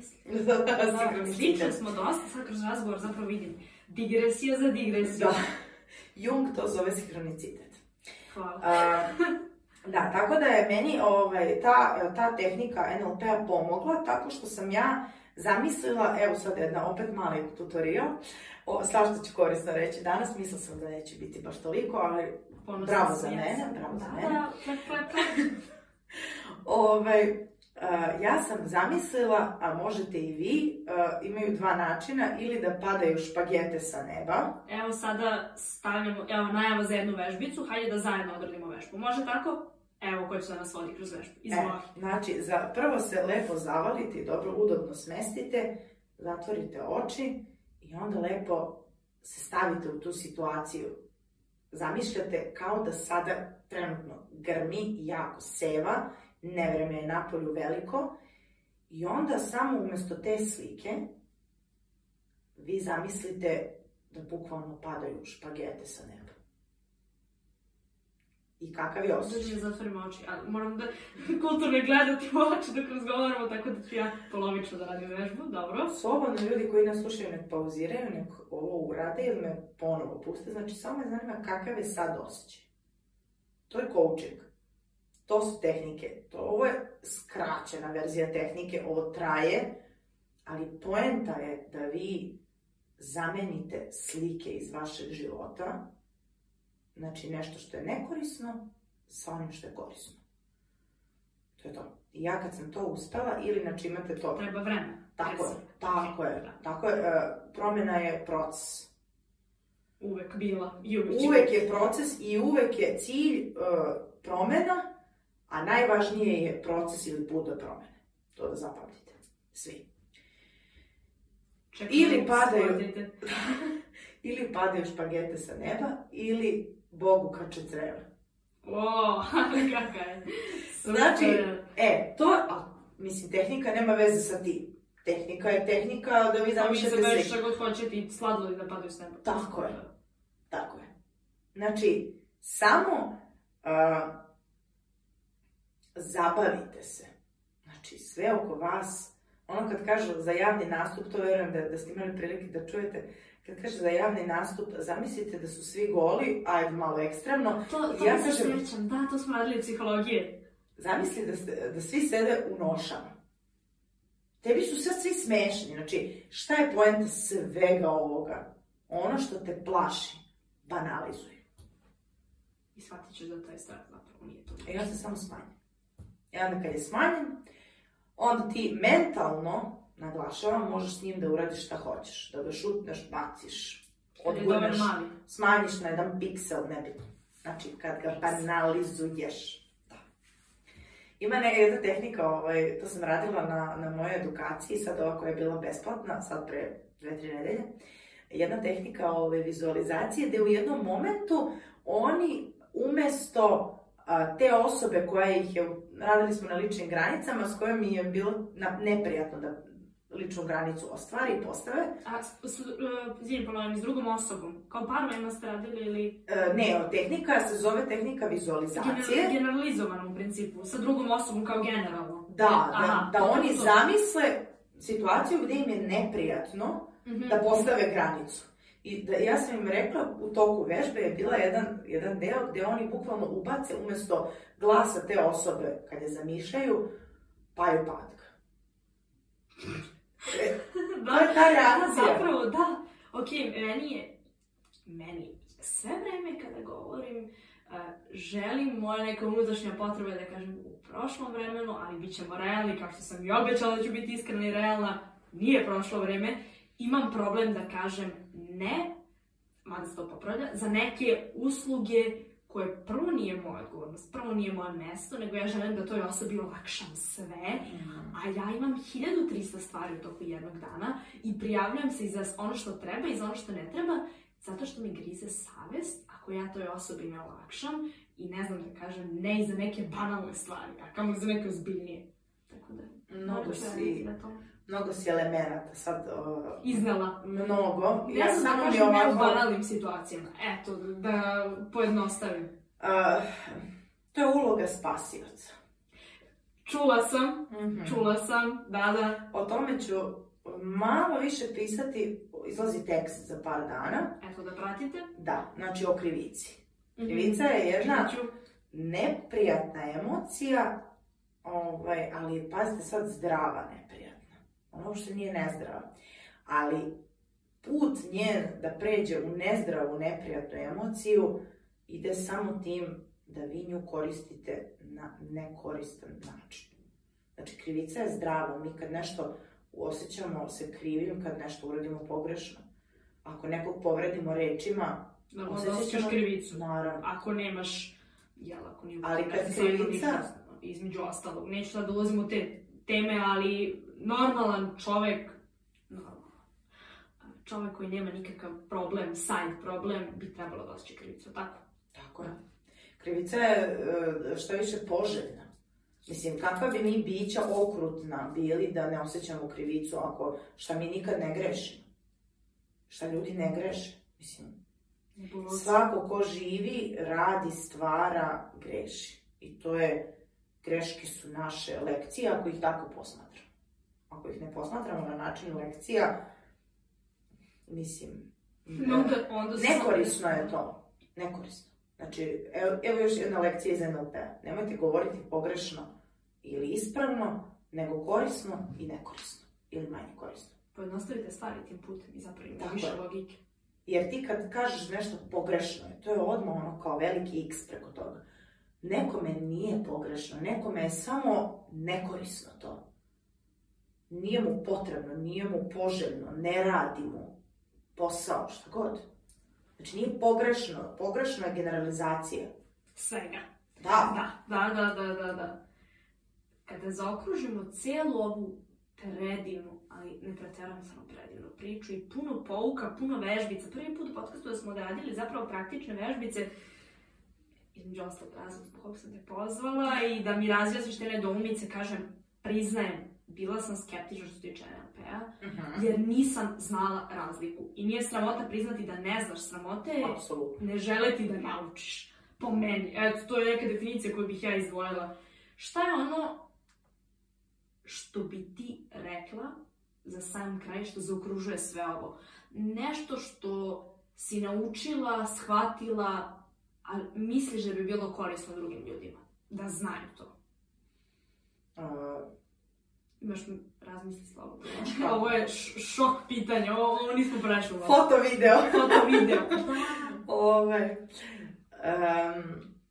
Slično smo dosta, sad kroz razgovor zapravo vidim digresija za digresiju. Da. Jung to zove sinhronicitet. Hvala. A, da, tako da je meni ovaj, ta, ta tehnika N L P-a pomogla tako što sam ja zamislila, evo sad jedna opet mali tutorial, o, svašta ću korisno reći danas, mislila sam da neće biti baš toliko, ali Ponosno bravo za mene, bravo za mene. Da, plep, plep, plep. Ovaj, Uh, ja sam zamislila, a možete i vi, uh, imaju dva načina, ili da padaju špagete sa neba. Evo sada stavljamo, evo najava za jednu vežbicu, hajde da zajedno odradimo vežbu. Može tako? Evo ko će da nas vodi kroz vežbu. Izvoli. E, znači, za, prvo se lepo zavalite i dobro udobno smestite, zatvorite oči i onda lepo se stavite u tu situaciju. Zamišljate kao da sada trenutno grmi i jako seva, nevreme je napolju veliko i onda samo umjesto te slike vi zamislite da bukvalno padaju špagete sa neba. I kakav je osjećaj? Da ne zatvorim oči, ali moram da kulturno gledati u oči dok razgovaramo, tako da ću ja polovično da radim vežbu, dobro. Slobodno ljudi koji nas slušaju nek pauziraju, nek ovo urade ili me ponovo puste, znači samo me zanima kakav je sad osjećaj. To je coaching. To su tehnike. To, ovo je skraćena verzija tehnike, ovo traje, ali poenta je da vi zamenite slike iz vašeg života, znači nešto što je nekorisno, sa onim što je korisno. To je to. I ja kad sam to uspela, ili znači imate to... Treba vremena. Tako je, tako je, tako je. Promjena je proces. Uvek bila i uvek. Uvek je proces i uvek je cilj uh, promjena, a najvažnije je proces ili put do promjene. To da zapamtite. Svi. Čekaj, ili padaju... ili padaju špagete sa neba, ili Bogu kače creve. O, kaka je. Znači, e, to, a, mislim, tehnika nema veze sa ti. Tehnika je tehnika da vi zamišljate slike. slike. Šta god hoćete i sladoli da padaju s neba. Tako je. Tako je. Znači, samo uh, zabavite se. Znači, sve oko vas, ono kad kažu za javni nastup, to verujem da, da ste imali prilike da čujete, kad kaže za javni nastup, zamislite da su svi goli, ajde malo ekstremno. To, to ja se sjećam, da, to smo radili u psihologije. Zamisli da, ste, da svi sede u nošama. Tebi su sad svi smešni, znači šta je poenta svega ovoga? Ono što te plaši, banalizuj. I shvatit ćeš da taj strah zapravo nije to. I on se samo smanji. I onda kad je smanjen, onda ti mentalno, naglašavam, možeš s njim da uradiš šta hoćeš. Da ga šutneš, baciš, odgurneš, smanjiš na jedan piksel, nebitno. Znači, kad ga banalizuješ. Da. Ima ne, jedna tehnika, ovaj, to sam radila na, na mojoj edukaciji, sad ova koja je bila besplatna, sad pre dve, tri nedelje. Jedna tehnika ove vizualizacije gde u jednom momentu oni umesto a, te osobe koja ih je, radili smo na ličnim granicama, s kojom mi je bilo na, neprijatno da ličnu granicu ostvari i postave. A, izvijem ponovim, s drugom osobom? Kao parovima ste radili ili... E, ne, tehnika se zove tehnika vizualizacije. General, generalizovano u principu, sa drugom osobom kao generalno. Da, da, da oni zamisle situaciju gdje im je neprijatno mm-hmm. da postave granicu. I da, ja sam im rekla, u toku vežbe je bila jedan, jedan deo gdje oni bukvalno ubace umjesto glasa te osobe kad je zamišljaju, paju patka. E, da, to je ta reakcija. Zapravo, da. Ok, meni je, meni sve vreme kada govorim, uh, želim moja neka unutrašnja potreba da kažem u prošlom vremenu, ali bit ćemo realni, kao što sam i obećala da ću biti iskrena i realna, nije prošlo vreme. Imam problem da kažem ne, mada se to popravlja, za neke usluge koje prvo nije moja odgovornost, prvo nije moje mesto, nego ja želim da toj osobi olakšam sve, mm. a ja imam hiljadu trista stvari u toku jednog dana i prijavljam se i za ono što treba i za ono što ne treba, zato što mi grize savest ako ja toj osobi ne olakšam i ne znam da kažem ne i za neke banalne stvari, a kamo za neke ozbiljnije. Tako da, mnogo si... Mnogo si elemenata sad... Uh, Iznala. Mnogo. Ja, ja sam da kažem ovako... ne u banalnim situacijama. Eto, da pojednostavim. Uh, to je uloga spasioca. Čula sam, mm-hmm. čula sam, da, da. O tome ću malo više pisati, izlazi tekst za par dana. Eto, da pratite. Da, znači o krivici. Mm-hmm. Krivica je jedna Kriviću. neprijatna emocija, ovaj, ali pazite sad zdrava neprijatna. Ona uopšte nije nezdrava, ali put njen da pređe u nezdravu, neprijatnu emociju ide samo tim da vi nju koristite na nekoristan način. Znači, krivica je zdrava, mi kad nešto osjećamo se krivim, kad nešto uradimo pogrešno. Ako nekog povredimo rečima, da, osjećaš krivicu. Naravno. Ako nemaš, jel, ako nije... Ali kad krivica... Između ostalog, neću sad da ulazim u te teme, ali normalan čovjek, normalan, čovjek koji nema nikakav problem, side problem, bi trebalo da osjeća krivicu, tako? Tako je. Krivica je što više poželjna. Mislim, kakva bi mi bića okrutna bili da ne osjećamo krivicu ako šta mi nikad ne grešimo? Šta ljudi ne greše? Mislim, svako ko živi, radi, stvara, greši. I to je, greške su naše lekcije ako ih tako posmatramo. Ako ih ne posmatramo na način lekcija, mislim, ne, onda, onda nekorisno je to. Nekorisno. Znači, evo, evo još jedna lekcija iz en el pe-a. Nemojte govoriti pogrešno ili ispravno, nego korisno i nekorisno. Ili manje korisno. Pojednostavite stvari tim putem i zapravo ima više logike. Jer ti kad kažeš nešto pogrešno, to je odmah ono kao veliki X preko toga. Nekome nije pogrešno, nekome je samo nekorisno to. Nije mu potrebno, nije mu poželjno, ne radi mu posao, šta god. Znači nije pogrešno, pogrešno je generalizacija. Svega. Da. Da, da, da, da, da. Kada zaokružimo cijelu ovu predivnu, ali ne pretjeram samo predivnu priču i puno pouka, puno vežbica. Prvi put u podcastu da smo radili zapravo praktične vežbice, između ostalog razlog zbog kog sam te pozvala i da mi razjasniš te nedoumice, kažem, priznajem, bila sam skeptična što se tiče en el pe-a, uh-huh. jer nisam znala razliku. I nije sramota priznati da ne znaš, sramote je ne želeti da naučiš. Po meni. Eto, to je neka definicija koju bih ja izdvojila. Šta je ono što bi ti rekla za sam kraj, što zaokružuje sve ovo? Nešto što si naučila, shvatila, a misliš da bi bilo korisno drugim ljudima? Da znaju to. Uh... Imaš mi razmisli slabo. Ovo je šok pitanje, ovo, ovo nismo prešli. Foto video. Foto video. Ove, um,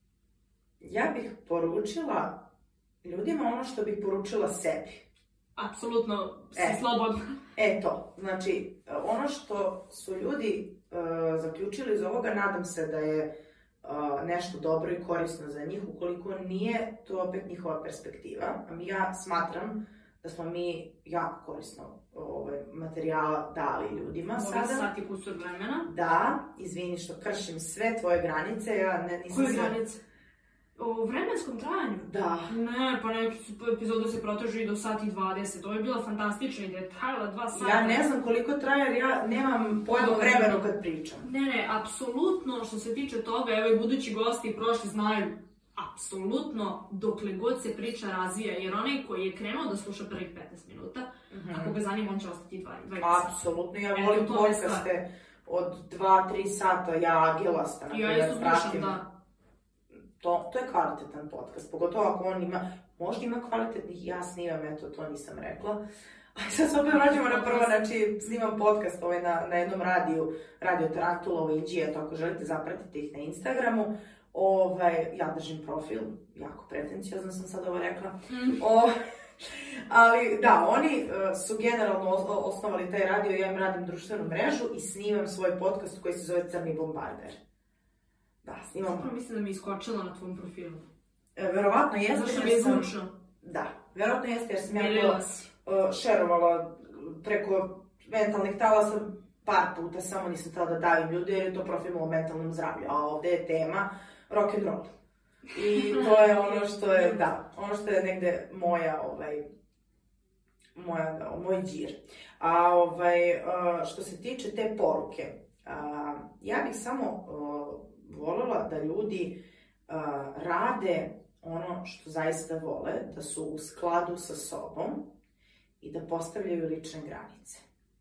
ja bih poručila ljudima ono što bih poručila sebi. Apsolutno, si e, slobodna. E to, znači, ono što su ljudi uh, zaključili iz ovoga, nadam se da je uh, nešto dobro i korisno za njih, ukoliko nije, to opet njihova perspektiva. Ja smatram da smo mi jako korisno ovaj, materijala dali ljudima sada. Ovo sati kusur vremena. Da, izvini što kršim sve tvoje granice, ja ne, nisam... Koje granice? O vremenskom trajanju? Da. Ne, pa neki epizodu se protežu i do sati dvadeset. Ovo je bila fantastična ideja, trajala dva sata. Ja ne znam koliko traje, jer ja nemam pojma o vremenu kad pričam. Ne, ne, apsolutno što se tiče toga, evo i budući gosti i prošli znaju, apsolutno, dokle god se priča razvija, jer onaj koji je krenuo da sluša prvih petnaest minuta, mm-hmm. ako ga zanima, on će ostati dvadeset sata. Apsolutno, ja volim podcaste od dva do tri sata, ja agilasta, na ja isto slušam, da. To, to je kvalitetan podcast, pogotovo ako on ima, možda ima kvalitetnih, ja snimam, eto, to nisam rekla. A sad se opet vraćamo na prvo, znači snimam podcast ovaj na, na jednom radiju, Radio Tarantula u Inđiji, eto, ako želite zapratite ih na Instagramu. Ovaj, ja držim profil, jako pretenciozno sam sad ovo rekla. Mm. O, ali da, oni uh, su generalno osnovali taj radio, ja im radim društvenu mrežu i snimam svoj podcast koji se zove Crni bombarder. Da, snimam... Zapravo mislim da mi je iskočila na tvom profilu. E, verovatno jeste. Zašto mi je sam... zvučno? Da, verovatno jeste jer sam ja to uh, šerovala preko mentalnih talasa par puta, samo nisam htjela da davim ljudi jer je to profil o mentalnom zdravlju, a ovdje je tema rock and roll. I to je ono što je, da, ono što je negde moja, ovaj, moja, da, moj džir. A ovaj, što se tiče te poruke, ja bih samo voljela da ljudi rade ono što zaista vole, da su u skladu sa sobom i da postavljaju lične granice.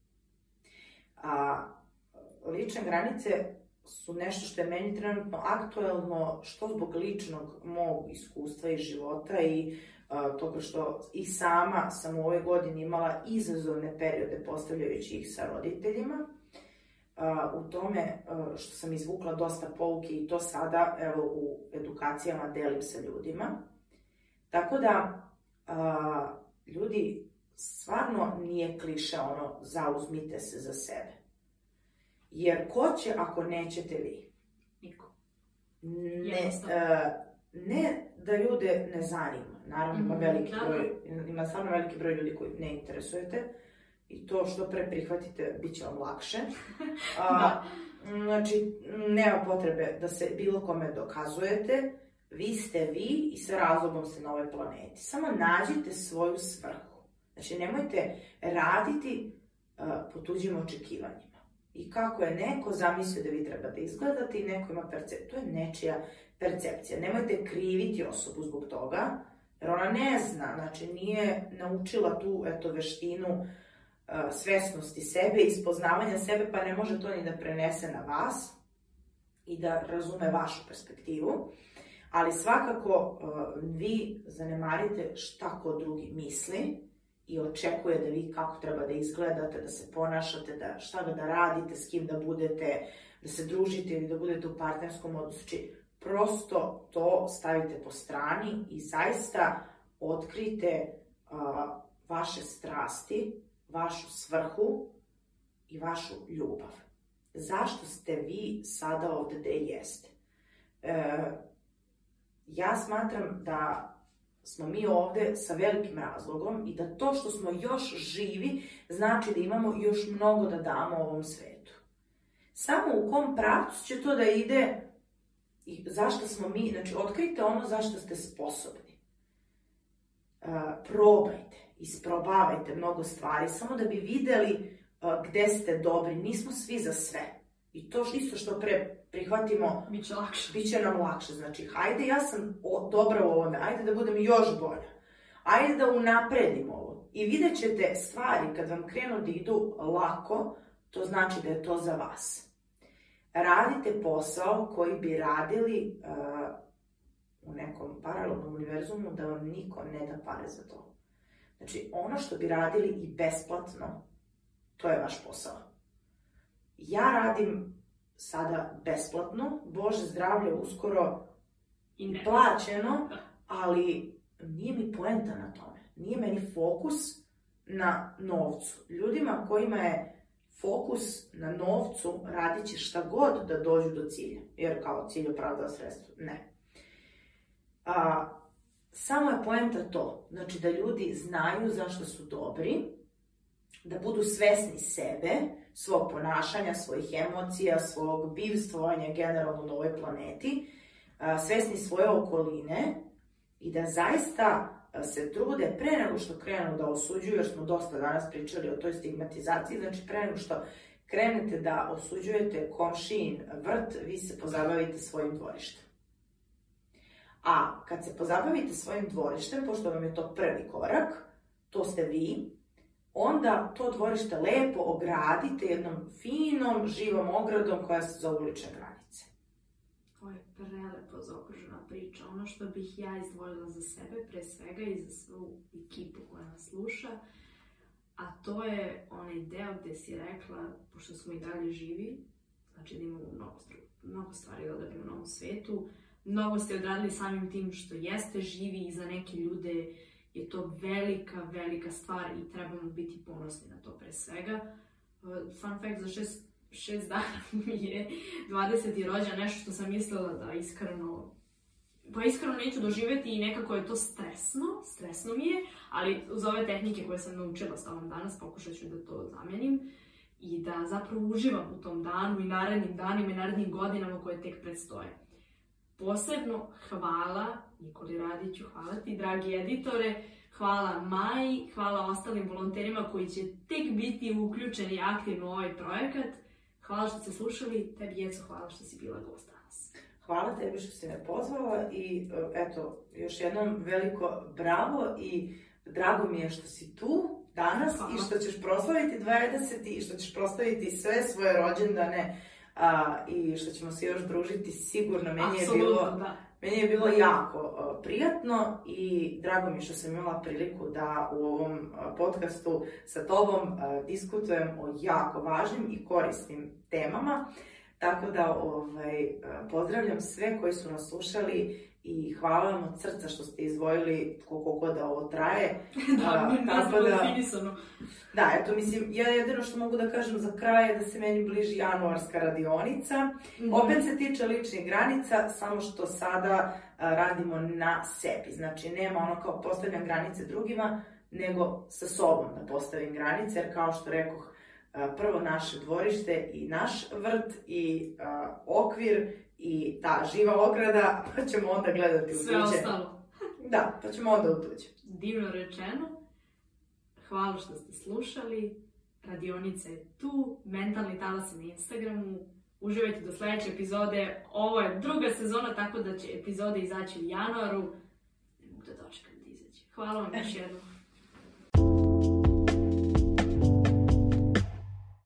A lične granice su nešto što je meni trenutno aktuelno, što zbog ličnog mog iskustva i života i uh, toga što i sama sam u ovoj godini imala izazovne periode postavljajući ih sa roditeljima. Uh, u tome uh, što sam izvukla dosta pouke i to sada evo, u edukacijama delim sa ljudima. Tako da, uh, ljudi, stvarno nije kliše ono zauzmite se za sebe. Jer ko će ako nećete vi? Niko. Ne, uh, ne da ljude ne zanima. Naravno, ima, veliki broj, ima stvarno veliki broj ljudi koji ne interesujete. I to što pre prihvatite, bit će vam lakše. Uh, znači, nema potrebe da se bilo kome dokazujete. vi ste vi i sa razlogom ste na ovoj planeti. Samo nađite svoju svrhu. Znači, nemojte raditi uh, po tuđim očekivanjima. I kako je neko zamislio da vi trebate izgledati i neko ima percepciju. To je nečija percepcija. Nemojte kriviti osobu zbog toga, jer ona ne zna, znači nije naučila tu eto, veštinu uh, svesnosti sebe i spoznavanja sebe, pa ne može to ni da prenese na vas i da razume vašu perspektivu. Ali svakako uh, vi zanemarite šta ko drugi misli i očekuje da vi kako treba da izgledate, da se ponašate, da šta da radite, s kim da budete, da se družite ili da budete u partnerskom odnosu. Znači, prosto to stavite po strani i zaista otkrijte uh, vaše strasti, vašu svrhu i vašu ljubav. Zašto ste vi sada ovde gde jeste? E, ja smatram da smo mi ovde sa velikim razlogom i da to što smo još živi znači da imamo još mnogo da damo ovom svetu. Samo u kom pravcu će to da ide i zašto smo mi, znači otkrijte ono zašto ste sposobni. Uh, probajte, isprobavajte mnogo stvari, samo da bi videli uh, gde ste dobri. Nismo svi za sve. I to isto što pre prihvatimo, biće lakše. Biće nam lakše. Znači, hajde, ja sam o, dobra u ovome, ajde da budem još bolja. Ajde da unapredim ovo. I vidjet ćete stvari kad vam krenu da idu lako, to znači da je to za vas. Radite posao koji bi radili uh, u nekom paralelnom univerzumu da vam niko ne da pare za to. Znači, ono što bi radili i besplatno, to je vaš posao. Ja radim sada besplatno, Bože zdravlje uskoro i ne. plaćeno, ali nije mi poenta na tome. Nije meni fokus na novcu. Ljudima kojima je fokus na novcu radit će šta god da dođu do cilja. Jer kao cilj opravdava sredstvo. Ne. A, samo je poenta to. Znači da ljudi znaju zašto su dobri, da budu svesni sebe, svog ponašanja, svojih emocija, svog bivstvovanja generalno na ovoj planeti, svesni svoje okoline i da zaista se trude pre nego što krenu da osuđuju, jer smo dosta danas pričali o toj stigmatizaciji, znači pre nego što krenete da osuđujete komšijin vrt, vi se pozabavite svojim dvorištem. A kad se pozabavite svojim dvorištem, pošto vam je to prvi korak, to ste vi, onda to dvorište lepo ogradite jednom finom, živom ogradom koja se zove ulične granice. Ovo je prelepo zaokružena priča. Ono što bih ja izdvojila za sebe, pre svega i za svu ekipu koja nas sluša, a to je onaj deo gde si rekla, pošto smo i dalje živi, znači da imamo mnogo, mnogo stvari da odradimo na ovom svetu, mnogo ste odradili samim tim što jeste živi i za neke ljude je to velika, velika stvar i trebamo biti ponosni na to pre svega. Fun fact, za šest, šest dana mi je dvadeseti rođendan, nešto što sam mislila da iskreno, pa iskreno neću doživjeti i nekako je to stresno, stresno mi je, ali uz ove tehnike koje sam naučila s ovom danas pokušat ću da to zamenim i da zapravo uživam u tom danu i narednim danima i narednim godinama koje tek predstoje. Posebno hvala Nikoli Radiću, hvala ti dragi editore, hvala Maji, hvala ostalim volonterima koji će tek biti uključeni aktivno u ovaj projekat. Hvala što ste slušali, tebi Jeco, hvala što si bila gost danas. Hvala tebi što si me pozvala i eto, još jednom veliko bravo i drago mi je što si tu danas hvala. I što ćeš proslaviti dvadeseti i što ćeš proslaviti sve svoje rođendane. A, i što ćemo se još družiti sigurno, meni je bilo, da. meni je bilo jako uh, prijatno i drago mi što sam imala priliku da u ovom uh, podcastu sa tobom uh, diskutujem o jako važnim i korisnim temama, tako da ovaj, uh, pozdravljam sve koji su nas slušali i hvala vam od srca što ste izdvojili koliko god da ovo traje. da, mi nas bilo definisano. Da, eto, mislim, ja jedino što mogu da kažem za kraj je da se meni bliži januarska radionica. Mm-hmm. Opet se tiče ličnih granica, samo što sada a, radimo na sebi. Znači, nema ono kao postavljam granice drugima, nego sa sobom da postavim granice, jer kao što rekoh, prvo naše dvorište i naš vrt i uh, okvir i ta živa ograda, pa ćemo onda gledati u tuđe. Sve ostalo. Da, pa ćemo onda u tuđe. Divno rečeno. Hvala što ste slušali. Radionica je tu. Mentalni talas na Instagramu. Uživajte do sljedeće epizode. Ovo je druga sezona, tako da će epizode izaći u januaru. Ne mogu da dočekam da izaći. Hvala vam još jednom.